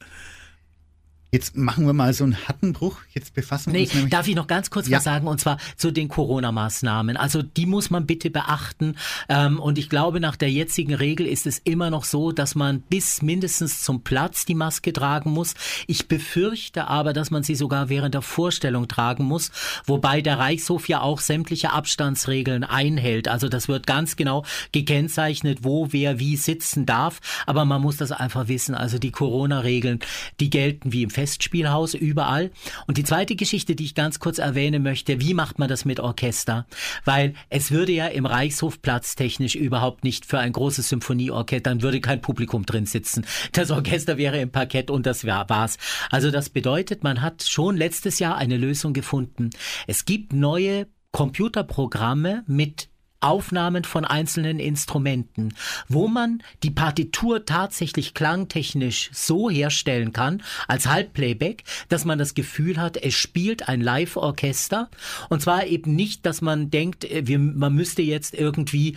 Jetzt machen wir mal so einen Hattenbruch. Jetzt befassen wir uns nämlich... Darf ich noch ganz kurz was sagen? Und zwar zu den Corona-Maßnahmen. Also die muss man bitte beachten. Und ich glaube, nach der jetzigen Regel ist es immer noch so, dass man bis mindestens zum Platz die Maske tragen muss. Ich befürchte aber, dass man sie sogar während der Vorstellung tragen muss. Wobei der Reichshof ja auch sämtliche Abstandsregeln einhält. Also das wird ganz genau gekennzeichnet, wo wer wie sitzen darf. Aber man muss das einfach wissen. Also die Corona-Regeln, die gelten wie im Festspielhaus überall. Und die zweite Geschichte, die ich ganz kurz erwähnen möchte, wie macht man das mit Orchester? Weil es würde ja im Reichshof platztechnisch überhaupt nicht für ein großes Symphonieorchester, dann würde kein Publikum drin sitzen. Das Orchester wäre im Parkett und das war's. Also das bedeutet, man hat schon letztes Jahr eine Lösung gefunden. Es gibt neue Computerprogramme mit Aufnahmen von einzelnen Instrumenten, wo man die Partitur tatsächlich klangtechnisch so herstellen kann, als Halbplayback, dass man das Gefühl hat, es spielt ein Live-Orchester. Und zwar eben nicht, dass man denkt, man müsste jetzt irgendwie...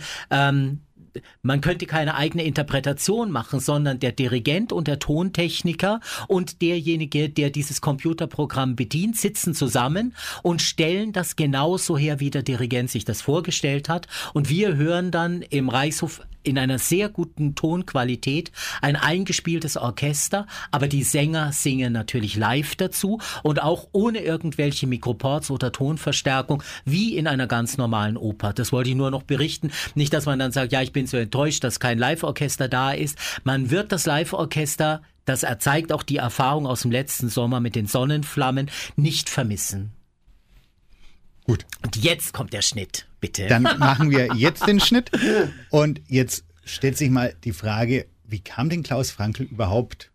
man könnte keine eigene Interpretation machen, sondern der Dirigent und der Tontechniker und derjenige, der dieses Computerprogramm bedient, sitzen zusammen und stellen das genauso her, wie der Dirigent sich das vorgestellt hat. Und wir hören dann im Reichshof in einer sehr guten Tonqualität ein eingespieltes Orchester, aber die Sänger singen natürlich live dazu und auch ohne irgendwelche Mikroports oder Tonverstärkung, wie in einer ganz normalen Oper. Das wollte ich nur noch berichten. Nicht, dass man dann sagt, ja, ich bin so enttäuscht, dass kein Live-Orchester da ist. Man wird das Live-Orchester, das zeigt auch die Erfahrung aus dem letzten Sommer mit den Sonnenflammen, nicht vermissen. Gut. Und jetzt kommt der Schnitt, bitte. Dann machen wir jetzt den Schnitt. Und jetzt stellt sich mal die Frage, wie kam denn Klaus Frankl überhaupt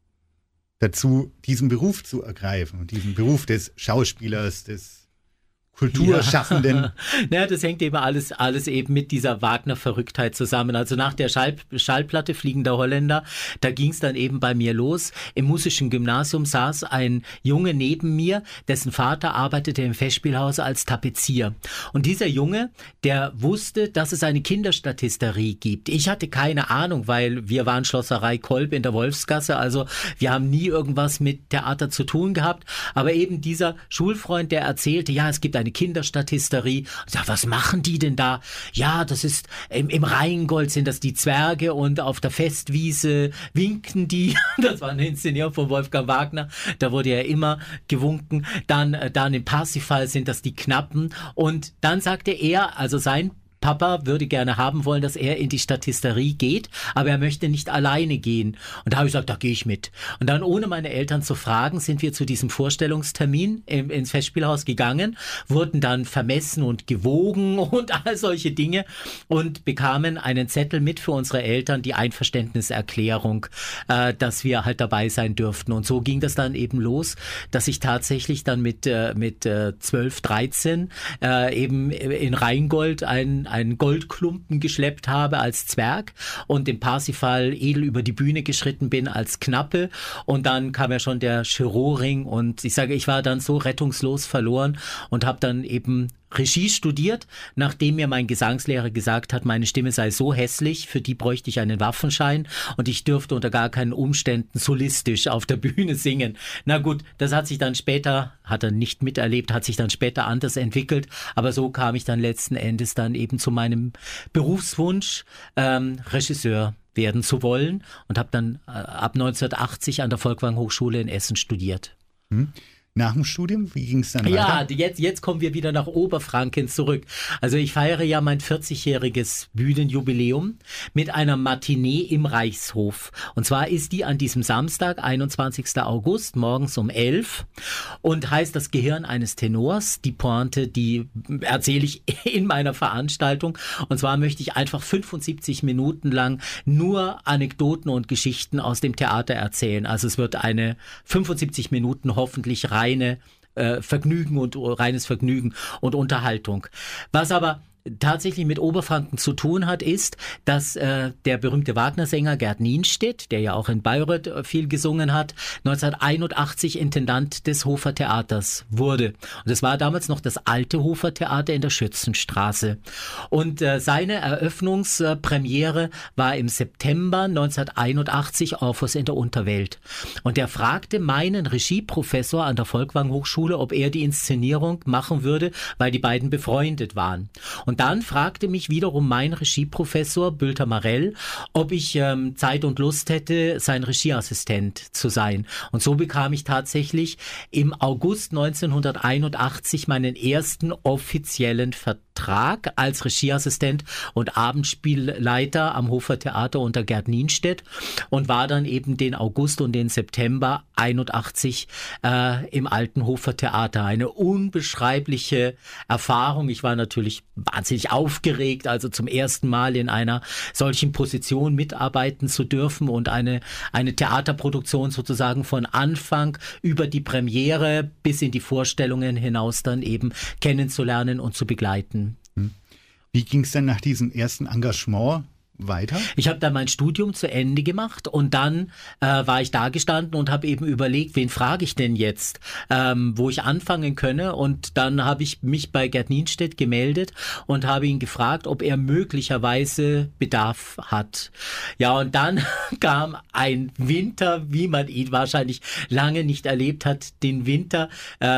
dazu, diesen Beruf zu ergreifen? Und diesen Beruf des Schauspielers, des Kulturschaffenden. Ja, das hängt eben alles eben mit dieser Wagner-Verrücktheit zusammen. Also nach der Schallplatte Fliegender Holländer, da ging es dann eben bei mir los. Im musischen Gymnasium saß ein Junge neben mir, dessen Vater arbeitete im Festspielhaus als Tapezier. Und dieser Junge, der wusste, dass es eine Kinderstatisterie gibt. Ich hatte keine Ahnung, weil wir waren Schlosserei Kolb in der Wolfsgasse, also wir haben nie irgendwas mit Theater zu tun gehabt. Aber eben dieser Schulfreund, der erzählte, ja, es gibt eine Kinderstatisterie. Ich sag, was machen die denn da? Ja, das ist im Rheingold sind das die Zwerge und auf der Festwiese winken die. Das war eine Inszenierung von Wolfgang Wagner. Da wurde ja immer gewunken. Dann im Parsifal sind das die Knappen. Und dann sagte er, also sein Papa würde gerne haben wollen, dass er in die Statisterie geht, aber er möchte nicht alleine gehen. Und da habe ich gesagt, da gehe ich mit. Und dann, ohne meine Eltern zu fragen, sind wir zu diesem Vorstellungstermin ins Festspielhaus gegangen, wurden dann vermessen und gewogen und all solche Dinge und bekamen einen Zettel mit für unsere Eltern, die Einverständniserklärung, dass wir halt dabei sein dürften. Und so ging das dann eben los, dass ich tatsächlich dann mit 12, 13 eben in Rheingold einen Goldklumpen geschleppt habe als Zwerg und im Parsifal edel über die Bühne geschritten bin als Knappe und dann kam ja schon der Chiron-Ring und ich sage, ich war dann so rettungslos verloren und habe dann eben Regie studiert, nachdem mir mein Gesangslehrer gesagt hat, meine Stimme sei so hässlich, für die bräuchte ich einen Waffenschein und ich dürfte unter gar keinen Umständen solistisch auf der Bühne singen. Na gut, das hat sich dann später, hat er nicht miterlebt, hat sich dann später anders entwickelt, aber so kam ich dann letzten Endes dann eben zu meinem Berufswunsch, Regisseur werden zu wollen und habe dann ab 1980 an der Volkwang Hochschule in Essen studiert. Nach dem Studium, wie ging es dann weiter? Ja, jetzt kommen wir wieder nach Oberfranken zurück. Also ich feiere ja mein 40-jähriges Bühnenjubiläum mit einer Matinee im Reichshof. Und zwar ist die an diesem Samstag, 21. August, morgens um 11 und heißt das Gehirn eines Tenors. Die Pointe, die erzähle ich in meiner Veranstaltung. Und zwar möchte ich einfach 75 Minuten lang nur Anekdoten und Geschichten aus dem Theater erzählen. Also es wird eine 75 Minuten hoffentlich reines Vergnügen und Unterhaltung. Was aber tatsächlich mit Oberfranken zu tun hat, ist, dass der berühmte Wagner-Sänger Gerd Nienstedt, der ja auch in Bayreuth viel gesungen hat, 1981 Intendant des Hofer Theaters wurde. Und es war damals noch das alte Hofer Theater in der Schützenstraße. Und seine Eröffnungspremiere war im September 1981 Orpheus in der Unterwelt. Und er fragte meinen Regieprofessor an der Volkwang Hochschule, ob er die Inszenierung machen würde, weil die beiden befreundet waren. Und dann fragte mich wiederum mein Regieprofessor Bülter Marell, ob ich Zeit und Lust hätte, sein Regieassistent zu sein. Und so bekam ich tatsächlich im August 1981 meinen ersten offiziellen Vertrag als Regieassistent und Abendspielleiter am Hofer Theater unter Gerd Nienstedt und war dann eben den August und den September 81 im alten Hofer Theater. Eine unbeschreibliche Erfahrung. Ich war natürlich wahnsinnig aufgeregt, also zum ersten Mal in einer solchen Position mitarbeiten zu dürfen und eine Theaterproduktion sozusagen von Anfang über die Premiere bis in die Vorstellungen hinaus dann eben kennenzulernen und zu begleiten. Wie ging es denn nach diesem ersten Engagement weiter? Ich habe dann mein Studium zu Ende gemacht und dann war ich da gestanden und habe eben überlegt, wen frage ich denn jetzt, wo ich anfangen könne, und dann habe ich mich bei Gerd Nienstedt gemeldet und habe ihn gefragt, ob er möglicherweise Bedarf hat. Ja, und dann kam ein Winter, wie man ihn wahrscheinlich lange nicht erlebt hat, den Winter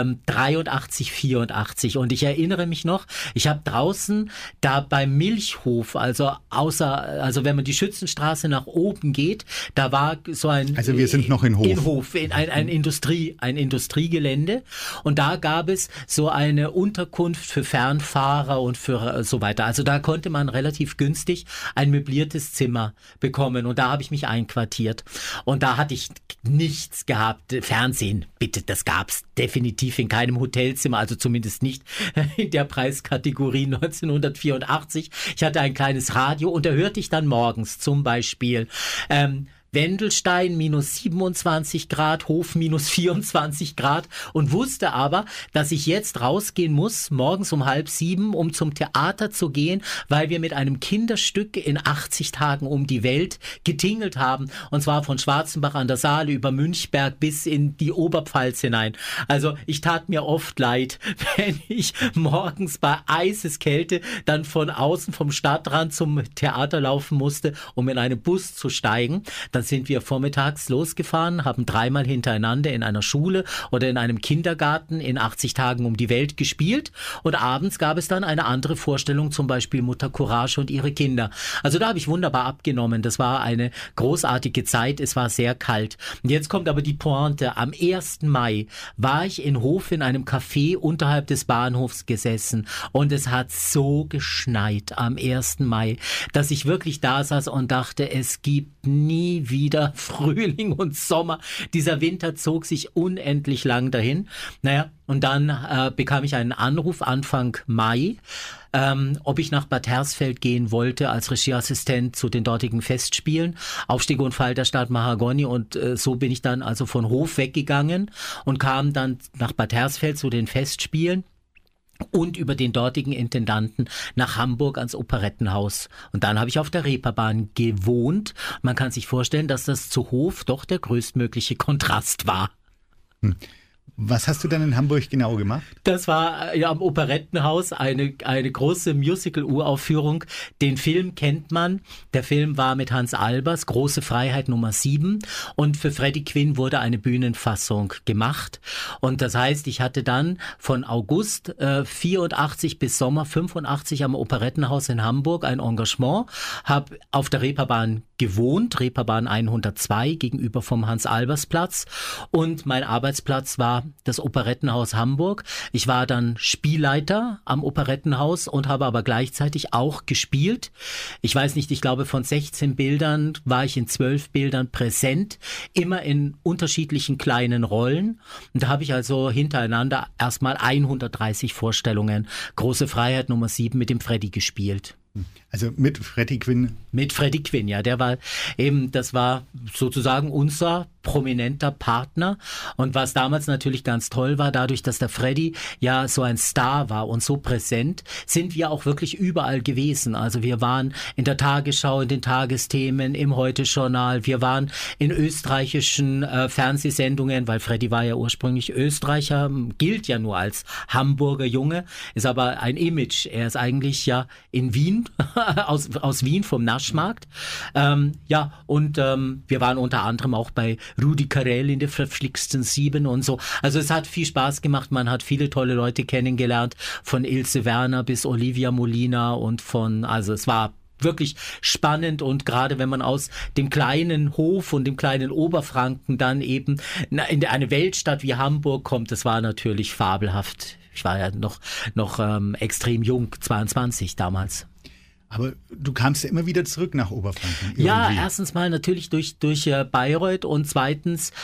83, 84, und ich erinnere mich noch, ich habe draußen da beim Milchhof, also wenn man die Schützenstraße nach oben geht, da war so ein... Also wir sind noch in Hof. Ein Industriegelände. Und da gab es so eine Unterkunft für Fernfahrer und für so weiter. Also da konnte man relativ günstig ein möbliertes Zimmer bekommen. Und da habe ich mich einquartiert. Und da hatte ich nichts gehabt. Fernsehen, bitte, das gab's definitiv in keinem Hotelzimmer, also zumindest nicht in der Preiskategorie 1984. Ich hatte ein kleines Radio und da hörte ich dann morgens zum Beispiel Wendelstein minus 27 Grad, Hof minus 24 Grad und wusste aber, dass ich jetzt rausgehen muss, morgens um 6:30, um zum Theater zu gehen, weil wir mit einem Kinderstück in 80 Tagen um die Welt getingelt haben, und zwar von Schwarzenbach an der Saale über Münchberg bis in die Oberpfalz hinein. Also ich tat mir oft leid, wenn ich morgens bei Eiseskälte dann von außen vom Stadtrand zum Theater laufen musste, um in einen Bus zu steigen. Dann sind wir vormittags losgefahren, haben 3-mal hintereinander in einer Schule oder in einem Kindergarten in 80 Tagen um die Welt gespielt, und abends gab es dann eine andere Vorstellung, zum Beispiel Mutter Courage und ihre Kinder. Also da habe ich wunderbar abgenommen. Das war eine großartige Zeit. Es war sehr kalt. Und jetzt kommt aber die Pointe. Am 1. Mai war ich in Hof in einem Café unterhalb des Bahnhofs gesessen und es hat so geschneit am 1. Mai, dass ich wirklich da saß und dachte, es gibt nie wieder Frühling und Sommer. Dieser Winter zog sich unendlich lang dahin. Naja, und dann bekam ich einen Anruf Anfang Mai, ob ich nach Bad Hersfeld gehen wollte als Regieassistent zu den dortigen Festspielen. Aufstieg und Fall der Stadt Mahagoni, und so bin ich dann also von Hof weggegangen und kam dann nach Bad Hersfeld zu den Festspielen und über den dortigen Intendanten nach Hamburg ans Operettenhaus. Und dann habe ich auf der Reeperbahn gewohnt. Man kann sich vorstellen, dass das zu Hof doch der größtmögliche Kontrast war. Was hast du dann in Hamburg genau gemacht? Das war ja am Operettenhaus eine große Musical-Uraufführung. Den Film kennt man. Der Film war mit Hans Albers, Große Freiheit Nummer 7. Und für Freddie Quinn wurde eine Bühnenfassung gemacht. Und das heißt, ich hatte dann von August 84 bis Sommer 85 am Operettenhaus in Hamburg ein Engagement, habe auf der Reeperbahn gewohnt, Reeperbahn 102 gegenüber vom Hans-Albers-Platz, und mein Arbeitsplatz war das Operettenhaus Hamburg. Ich war dann Spielleiter am Operettenhaus und habe aber gleichzeitig auch gespielt. Ich weiß nicht, ich glaube von 16 Bildern war ich in 12 Bildern präsent, immer in unterschiedlichen kleinen Rollen, und da habe ich also hintereinander erstmal 130 Vorstellungen Große Freiheit Nummer 7 mit dem Freddy gespielt. Also mit Freddie Quinn? Mit Freddie Quinn, ja. Das war sozusagen unser prominenter Partner. Und was damals natürlich ganz toll war, dadurch, dass der Freddie ja so ein Star war und so präsent, sind wir auch wirklich überall gewesen. Also wir waren in der Tagesschau, in den Tagesthemen, im Heute-Journal. Wir waren in österreichischen Fernsehsendungen, weil Freddie war ja ursprünglich Österreicher, gilt ja nur als Hamburger Junge, ist aber ein Image. Er ist eigentlich ja in Wien, aus Wien vom Naschmarkt. Wir waren unter anderem auch bei Rudi Carrell in der verflixten 7 und so. Also es hat viel Spaß gemacht, man hat viele tolle Leute kennengelernt, von Ilse Werner bis Olivia Molina also es war wirklich spannend, und gerade wenn man aus dem kleinen Hof und dem kleinen Oberfranken dann eben in eine Weltstadt wie Hamburg kommt, das war natürlich fabelhaft. Ich war ja noch extrem jung, 22 damals. Aber du kamst ja immer wieder zurück nach Oberfranken. Irgendwie. Ja, erstens mal natürlich durch Bayreuth, und zweitens,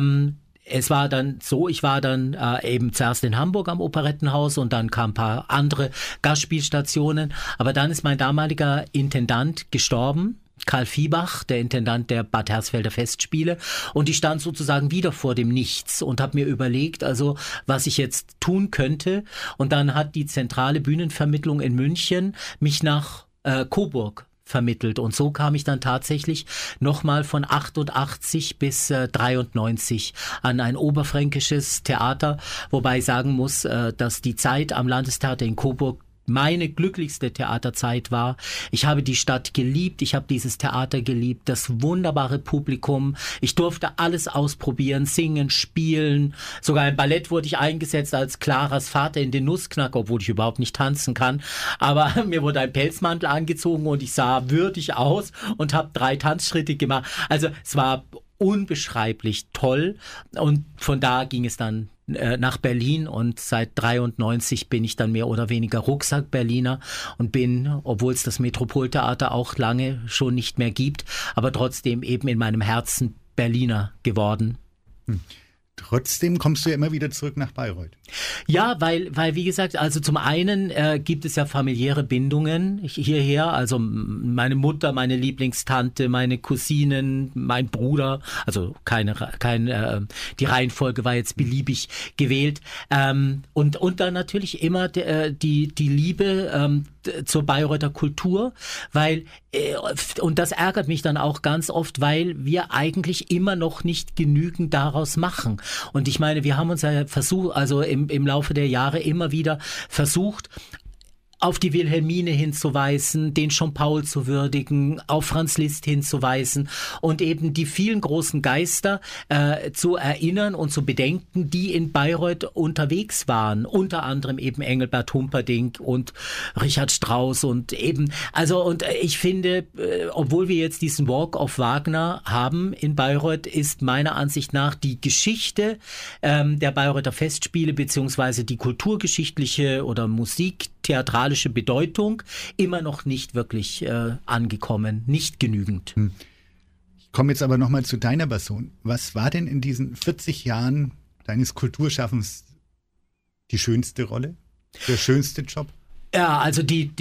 es war dann so, ich war dann eben zuerst in Hamburg am Operettenhaus und dann kamen ein paar andere Gastspielstationen. Aber dann ist mein damaliger Intendant gestorben. Karl Viehbach, der Intendant der Bad Hersfelder Festspiele, und ich stand sozusagen wieder vor dem Nichts und habe mir überlegt, also was ich jetzt tun könnte, und dann hat die zentrale Bühnenvermittlung in München mich nach Coburg vermittelt, und so kam ich dann tatsächlich nochmal von 88 bis 93 an ein oberfränkisches Theater, wobei ich sagen muss, dass die Zeit am Landestheater in Coburg meine glücklichste Theaterzeit war. Ich habe die Stadt geliebt, ich habe dieses Theater geliebt, das wunderbare Publikum. Ich durfte alles ausprobieren, singen, spielen. Sogar im Ballett wurde ich eingesetzt als Claras Vater in den Nussknacker, obwohl ich überhaupt nicht tanzen kann. Aber mir wurde ein Pelzmantel angezogen und ich sah würdig aus und habe 3 Tanzschritte gemacht. Also es war unbeschreiblich toll, und von da ging es dann nach Berlin, und seit 93 bin ich dann mehr oder weniger Rucksack-Berliner und bin, obwohl es das Metropoltheater auch lange schon nicht mehr gibt, aber trotzdem eben in meinem Herzen Berliner geworden. Trotzdem kommst du ja immer wieder zurück nach Bayreuth. Ja, weil wie gesagt, also zum einen gibt es ja familiäre Bindungen hierher, also meine Mutter, meine Lieblingstante, meine Cousinen, mein Bruder, also die Reihenfolge war jetzt beliebig gewählt, und dann natürlich immer die Liebe zur Bayreuther Kultur, weil und das ärgert mich dann auch ganz oft, weil wir eigentlich immer noch nicht genügend daraus machen. Und ich meine, wir haben uns ja versucht, also im Laufe der Jahre immer wieder versucht, auf die Wilhelmine hinzuweisen, den Jean-Paul zu würdigen, auf Franz Liszt hinzuweisen und eben die vielen großen Geister zu erinnern und zu bedenken, die in Bayreuth unterwegs waren. Unter anderem eben Engelbert Humperdinck und Richard Strauss und eben, also, und ich finde, obwohl wir jetzt diesen Walk of Wagner haben in Bayreuth, ist meiner Ansicht nach die Geschichte der Bayreuther Festspiele beziehungsweise die kulturgeschichtliche oder musiktheatralische Bedeutung immer noch nicht wirklich angekommen, nicht genügend. Ich komme jetzt aber nochmal zu deiner Person. Was war denn in diesen 40 Jahren deines Kulturschaffens die schönste Rolle? Der schönste Job? Ja, also der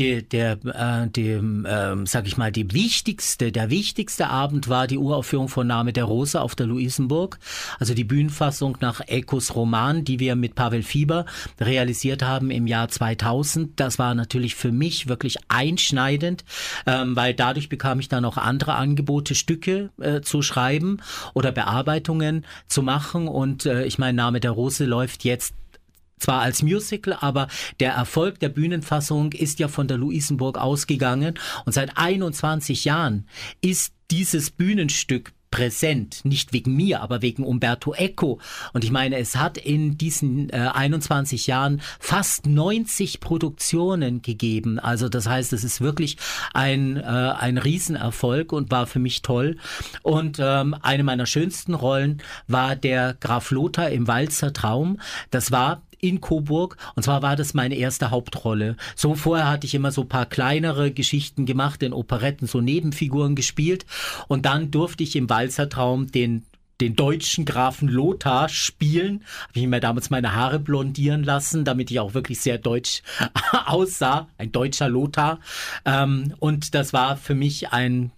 wichtigste Abend war die Uraufführung von Name der Rose auf der Luisenburg. Also die Bühnenfassung nach Ecos Roman, die wir mit Pavel Fieber realisiert haben im Jahr 2000. Das war natürlich für mich wirklich einschneidend, weil dadurch bekam ich dann auch andere Angebote, Stücke zu schreiben oder Bearbeitungen zu machen. Und ich meine, Name der Rose läuft jetzt zwar als Musical, aber der Erfolg der Bühnenfassung ist ja von der Luisenburg ausgegangen und seit 21 Jahren ist dieses Bühnenstück präsent, nicht wegen mir, aber wegen Umberto Eco. Und ich meine, es hat in diesen 21 Jahren fast 90 Produktionen gegeben. Also das heißt, es ist wirklich ein Riesenerfolg und war für mich toll. Und eine meiner schönsten Rollen war der Graf Lothar im Walzer Traum. Das war in Coburg und zwar war das meine erste Hauptrolle. So vorher hatte ich immer so ein paar kleinere Geschichten gemacht, in Operetten so Nebenfiguren gespielt und dann durfte ich im Walzer Traum den deutschen Grafen Lothar spielen. Habe ich mir damals meine Haare blondieren lassen, damit ich auch wirklich sehr deutsch aussah. Ein deutscher Lothar. Und das war für mich ein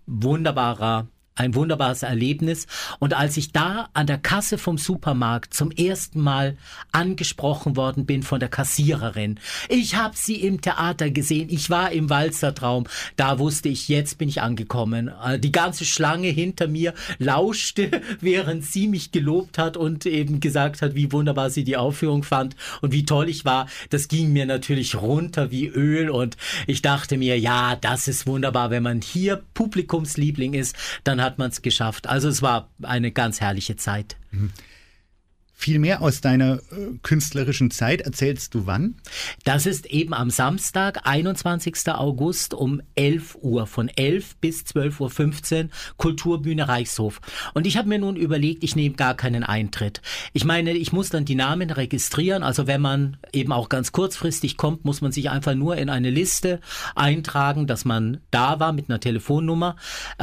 wunderbares Erlebnis. Und als ich da an der Kasse vom Supermarkt zum ersten Mal angesprochen worden bin von der Kassiererin, ich habe sie im Theater gesehen, ich war im Walzer Traum, da wusste ich, jetzt bin ich angekommen. Die ganze Schlange hinter mir lauschte, während sie mich gelobt hat und eben gesagt hat, wie wunderbar sie die Aufführung fand und wie toll ich war. Das ging mir natürlich runter wie Öl und ich dachte mir, ja, das ist wunderbar, wenn man hier Publikumsliebling ist, dann hat man es geschafft. Also es war eine ganz herrliche Zeit. Viel mehr aus deiner künstlerischen Zeit erzählst du wann? Das ist eben am Samstag, 21. August um 11 Uhr, von 11 bis 12.15 Uhr, Kulturbühne Reichshof. Und ich habe mir nun überlegt, ich nehme gar keinen Eintritt. Ich meine, ich muss dann die Namen registrieren, also wenn man eben auch ganz kurzfristig kommt, muss man sich einfach nur in eine Liste eintragen, dass man da war mit einer Telefonnummer.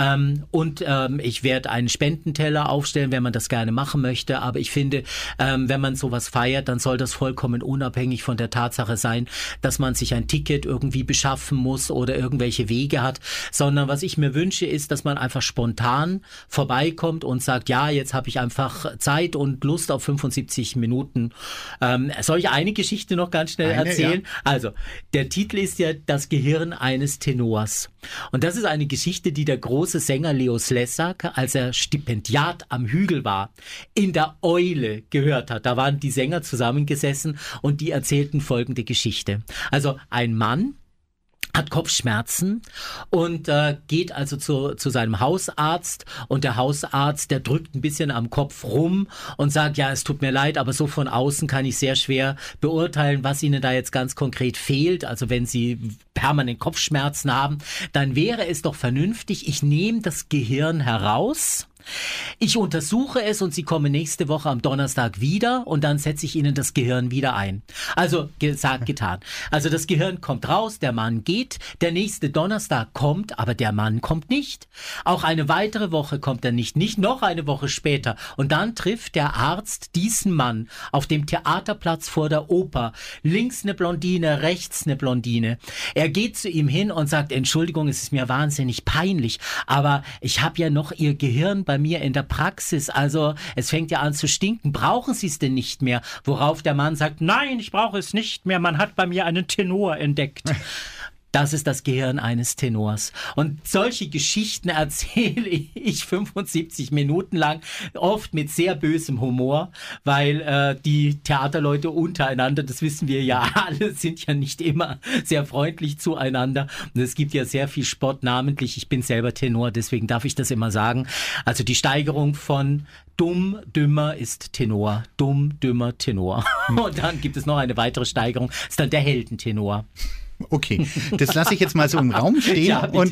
Ich werde einen Spendenteller aufstellen, wenn man das gerne machen möchte, aber ich finde, wenn man sowas feiert, dann soll das vollkommen unabhängig von der Tatsache sein, dass man sich ein Ticket irgendwie beschaffen muss oder irgendwelche Wege hat, sondern was ich mir wünsche, ist, dass man einfach spontan vorbeikommt und sagt, ja, jetzt habe ich einfach Zeit und Lust auf 75 Minuten. Soll ich eine Geschichte noch ganz schnell erzählen? Ja. Also, der Titel ist ja Das Gehirn eines Tenors. Und das ist eine Geschichte, die der große Sänger Leo Slezak, als er Stipendiat am Hügel war, in der Eule gehört hat. Da waren die Sänger zusammengesessen und die erzählten folgende Geschichte. Also ein Mann hat Kopfschmerzen und geht also zu seinem Hausarzt und der Hausarzt, der drückt ein bisschen am Kopf rum und sagt, ja, es tut mir leid, aber so von außen kann ich sehr schwer beurteilen, was Ihnen da jetzt ganz konkret fehlt. Also wenn Sie permanent Kopfschmerzen haben, dann wäre es doch vernünftig, ich nehme das Gehirn heraus, ich untersuche es und Sie kommen nächste Woche am Donnerstag wieder und dann setze ich Ihnen das Gehirn wieder ein. Also gesagt, getan. Also das Gehirn kommt raus, der Mann geht, der nächste Donnerstag kommt, aber der Mann kommt nicht. Auch eine weitere Woche kommt er nicht noch eine Woche später. Und dann trifft der Arzt diesen Mann auf dem Theaterplatz vor der Oper. Links eine Blondine, rechts eine Blondine. Er geht zu ihm hin und sagt, Entschuldigung, es ist mir wahnsinnig peinlich, aber ich habe ja noch Ihr Gehirn bei mir in der Praxis, also es fängt ja an zu stinken, brauchen Sie es denn nicht mehr? Worauf der Mann sagt, nein, ich brauche es nicht mehr, man hat bei mir einen Tenor entdeckt. Das ist das Gehirn eines Tenors. Und solche Geschichten erzähle ich 75 Minuten lang, oft mit sehr bösem Humor, weil die Theaterleute untereinander, das wissen wir ja alle, sind ja nicht immer sehr freundlich zueinander. Und es gibt ja sehr viel Spott, namentlich, ich bin selber Tenor, deswegen darf ich das immer sagen. Also die Steigerung von dumm, dümmer ist Tenor. Dumm, dümmer, Tenor. Und dann gibt es noch eine weitere Steigerung, das ist dann der Heldentenor. Okay, das lasse ich jetzt mal so im Raum stehen ja, und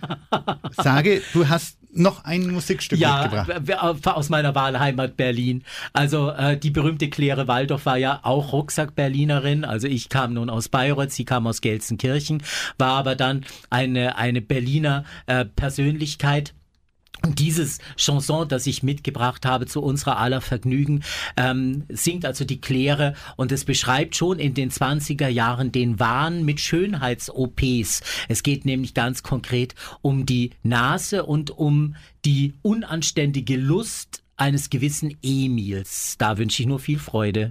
sage, du hast noch ein Musikstück mitgebracht. Ja, aus meiner Wahlheimat Berlin. Also die berühmte Claire Waldorf war ja auch Rucksack-Berlinerin. Also ich kam nun aus Bayreuth, sie kam aus Gelsenkirchen, war aber dann eine Berliner Persönlichkeit. Und dieses Chanson, das ich mitgebracht habe zu unserer aller Vergnügen, singt also die Claire und es beschreibt schon in den 20er Jahren den Wahn mit Schönheits-OPs. Es geht nämlich ganz konkret um die Nase und um die unanständige Lust eines gewissen Emils. Da wünsche ich nur viel Freude.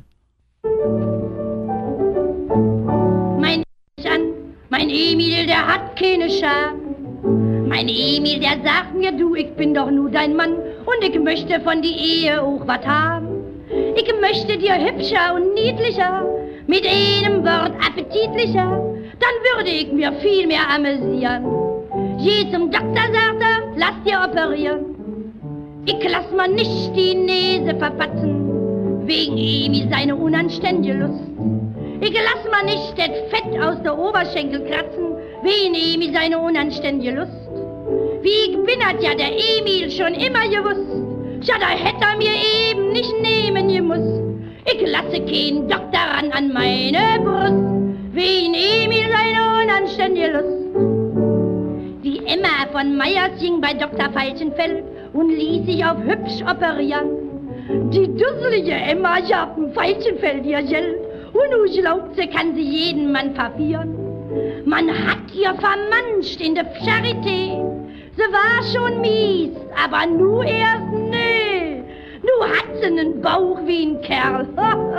Mein Emil, der hat keine Scham. Mein Emil, der sagt mir, du, ich bin doch nur dein Mann und ich möchte von die Ehe auch was haben. Ich möchte dir hübscher und niedlicher, mit einem Wort appetitlicher, dann würde ich mir viel mehr amüsieren. Geh zum Doktor, sagt er, lass dir operieren. Ich lass mal nicht die Nase verpatzen, wegen Emil seine unanständige Lust. Ich lass mal nicht das Fett aus der Oberschenkel kratzen, wegen Emil seine unanständige Lust. Wie ich bin, hat ja der Emil schon immer gewusst. Ja, da hätte er mir eben nicht nehmen gemusst. Ich lasse keinen Doktor an meine Brust, wegen Emil seine unanständige Lust. Die Emma von Meyers ging bei Dr. Falschenfeld und ließ sich auf hübsch operieren. Die dusselige Emma, ich hab ein Falschenfeld ihr Geld. Und du glaubt, sie kann sie jeden Mann verführen. Man hat ihr vermanscht in der Charité. Sie war schon mies, aber nu erst nö. Nu hat sie einen Bauch wie ein Kerl.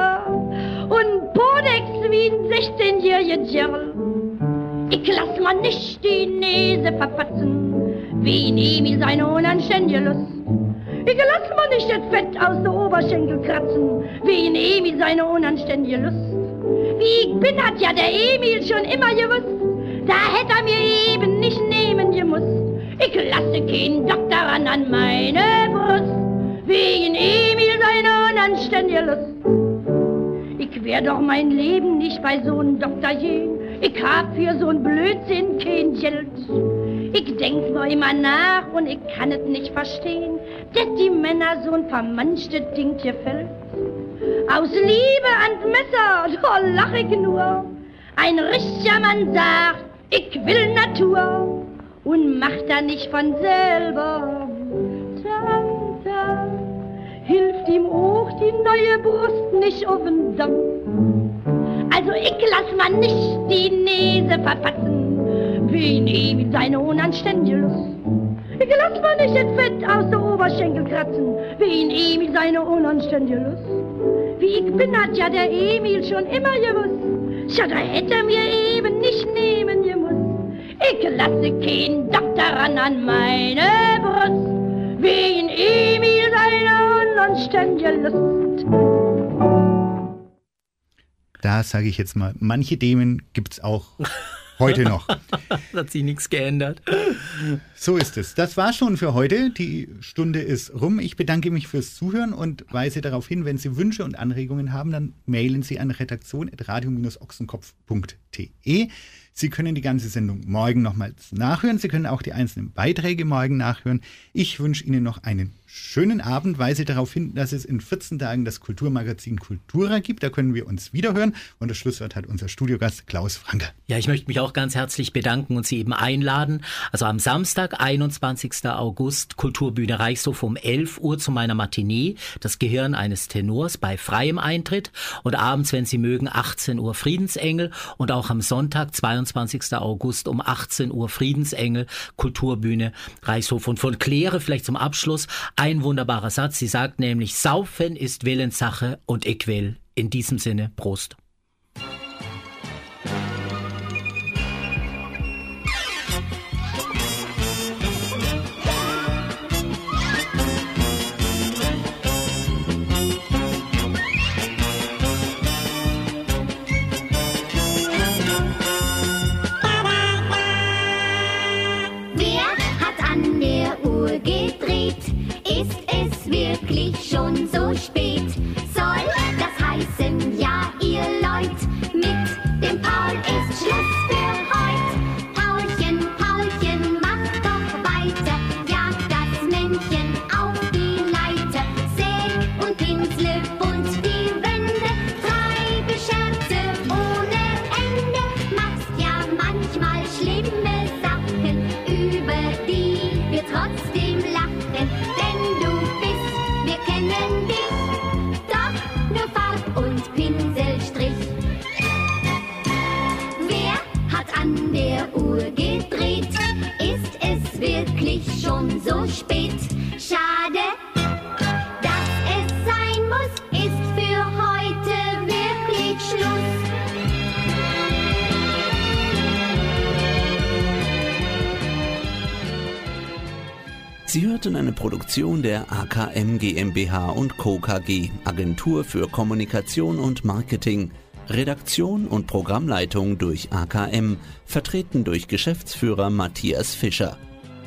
Und Podex wie ein 16-jähriger Girl. Ich lass mal nicht die Nase verpatzen, wie Emil seine unanständige Lust. Ich lass mal nicht das Fett aus der Oberschenkel kratzen, wie Emil seine unanständige Lust. Wie ich bin, hat ja der Emil schon immer gewusst, da hätte er mir eben nicht nehmen gemusst. Ich lasse keinen Doktor an meine Brust, wegen Emil seine unanständige Lust. Ich wär doch mein Leben nicht bei so einem Doktor gehen, ich hab für so'n Blödsinn kein Geld. Ich denk nur immer nach und ich kann es nicht verstehen, dass die Männer so'n vermanschtes Ding gefällt. Aus Liebe ans Messer, da lach ich nur. Ein richtiger Mann sagt, ich will Natur und macht er nicht von selber. Tanta, hilft ihm auch die neue Brust nicht auf den Damm. Also ich lass mal nicht die Nase verpatzen, wie Emil seine unanständige Lust. Ich lass mal nicht das Fett aus der Oberschenkel kratzen, wie Emil seine unanständige Lust. Wie ich bin, hat ja der Emil schon immer gewusst. Ja, da hätte er mir eben nicht nehmen gemusst. Ich lasse keinen Doktor an meine Brust, wegen Emil seine unanständige Lust. Da sage ich jetzt mal, manche Themen gibt's auch heute noch. Hat sich nichts geändert. So ist es. Das war schon für heute. Die Stunde ist rum. Ich bedanke mich fürs Zuhören und weise darauf hin, wenn Sie Wünsche und Anregungen haben, dann mailen Sie an redaktion@radio-ochsenkopf.de. Sie können die ganze Sendung morgen nochmals nachhören. Sie können auch die einzelnen Beiträge morgen nachhören. Ich wünsche Ihnen noch einen schönen Abend, weise darauf hin, dass es in 14 Tagen das Kulturmagazin Kultura gibt. Da können wir uns wiederhören. Und das Schlusswort hat unser Studiogast Klaus Franke. Ja, ich möchte mich auch ganz herzlich bedanken und Sie eben einladen. Also am Samstag, 21. August, Kulturbühne Reichshof um 11 Uhr zu meiner Matinee, das Gehirn eines Tenors bei freiem Eintritt. Und abends, wenn Sie mögen, 18 Uhr Friedensengel. Und auch am Sonntag, 22. August um 18 Uhr Friedensengel, Kulturbühne Reichshof. Und von Claire vielleicht zum Abschluss ein wunderbarer Satz. Sie sagt nämlich, Saufen ist Willenssache und ich will. In diesem Sinne, Prost. Ist es wirklich schon so spät? Soll das heißen, ja, ihr Leut, mit dem Paul ist Schluss für heut. Paulchen, Paulchen, mach doch weiter, jag das Männchen auf die Leiter. Säg und pinsle bunt die Wände, treibe Scherze ohne Ende. Machst ja manchmal schlimme Sachen, über die wir trotzdem lachen. dich. Doch nur Farb und Pinselstrich. Wer hat an der Uhr gedreht? Ist es wirklich schon so spät? Schade, dass es sein muss, ist für heute wirklich Schluss. Sie hörten eine Produktion der AKM GmbH und Co. KG, Agentur für Kommunikation und Marketing. Redaktion und Programmleitung durch AKM, vertreten durch Geschäftsführer Matthias Fischer.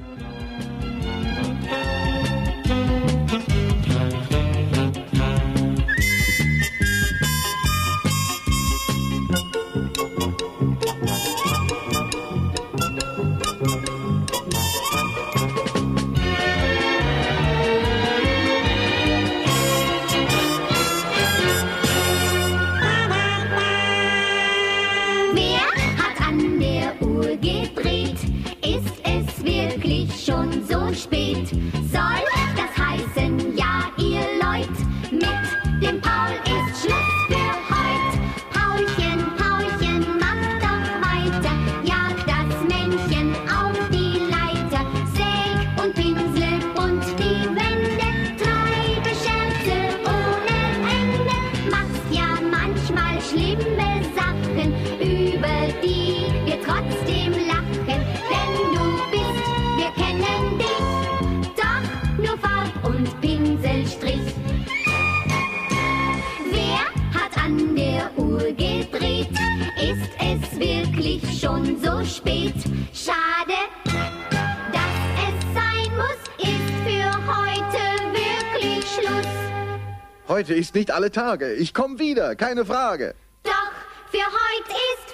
Schon so spät, soll das heißen, ja ihr Leut, mit dem Paul ist Schluss für heut. Paulchen, Paulchen, mach doch weiter, jag das Männchen auf die Leiter. Säg und pinsel bunt die Wände, treibe Scherze ohne Ende. Machst ja manchmal schlimme Sachen, über die wir trotzdem lachen, denn du bist, wir kennen dich, doch nur Farb und Pinselstrich. Wer hat an der Uhr gedreht? Ist es wirklich schon so spät? Schade, dass es sein muss, ist für heute wirklich Schluss. Heute ist nicht alle Tage. Ich komm wieder, keine Frage. Doch für heute ist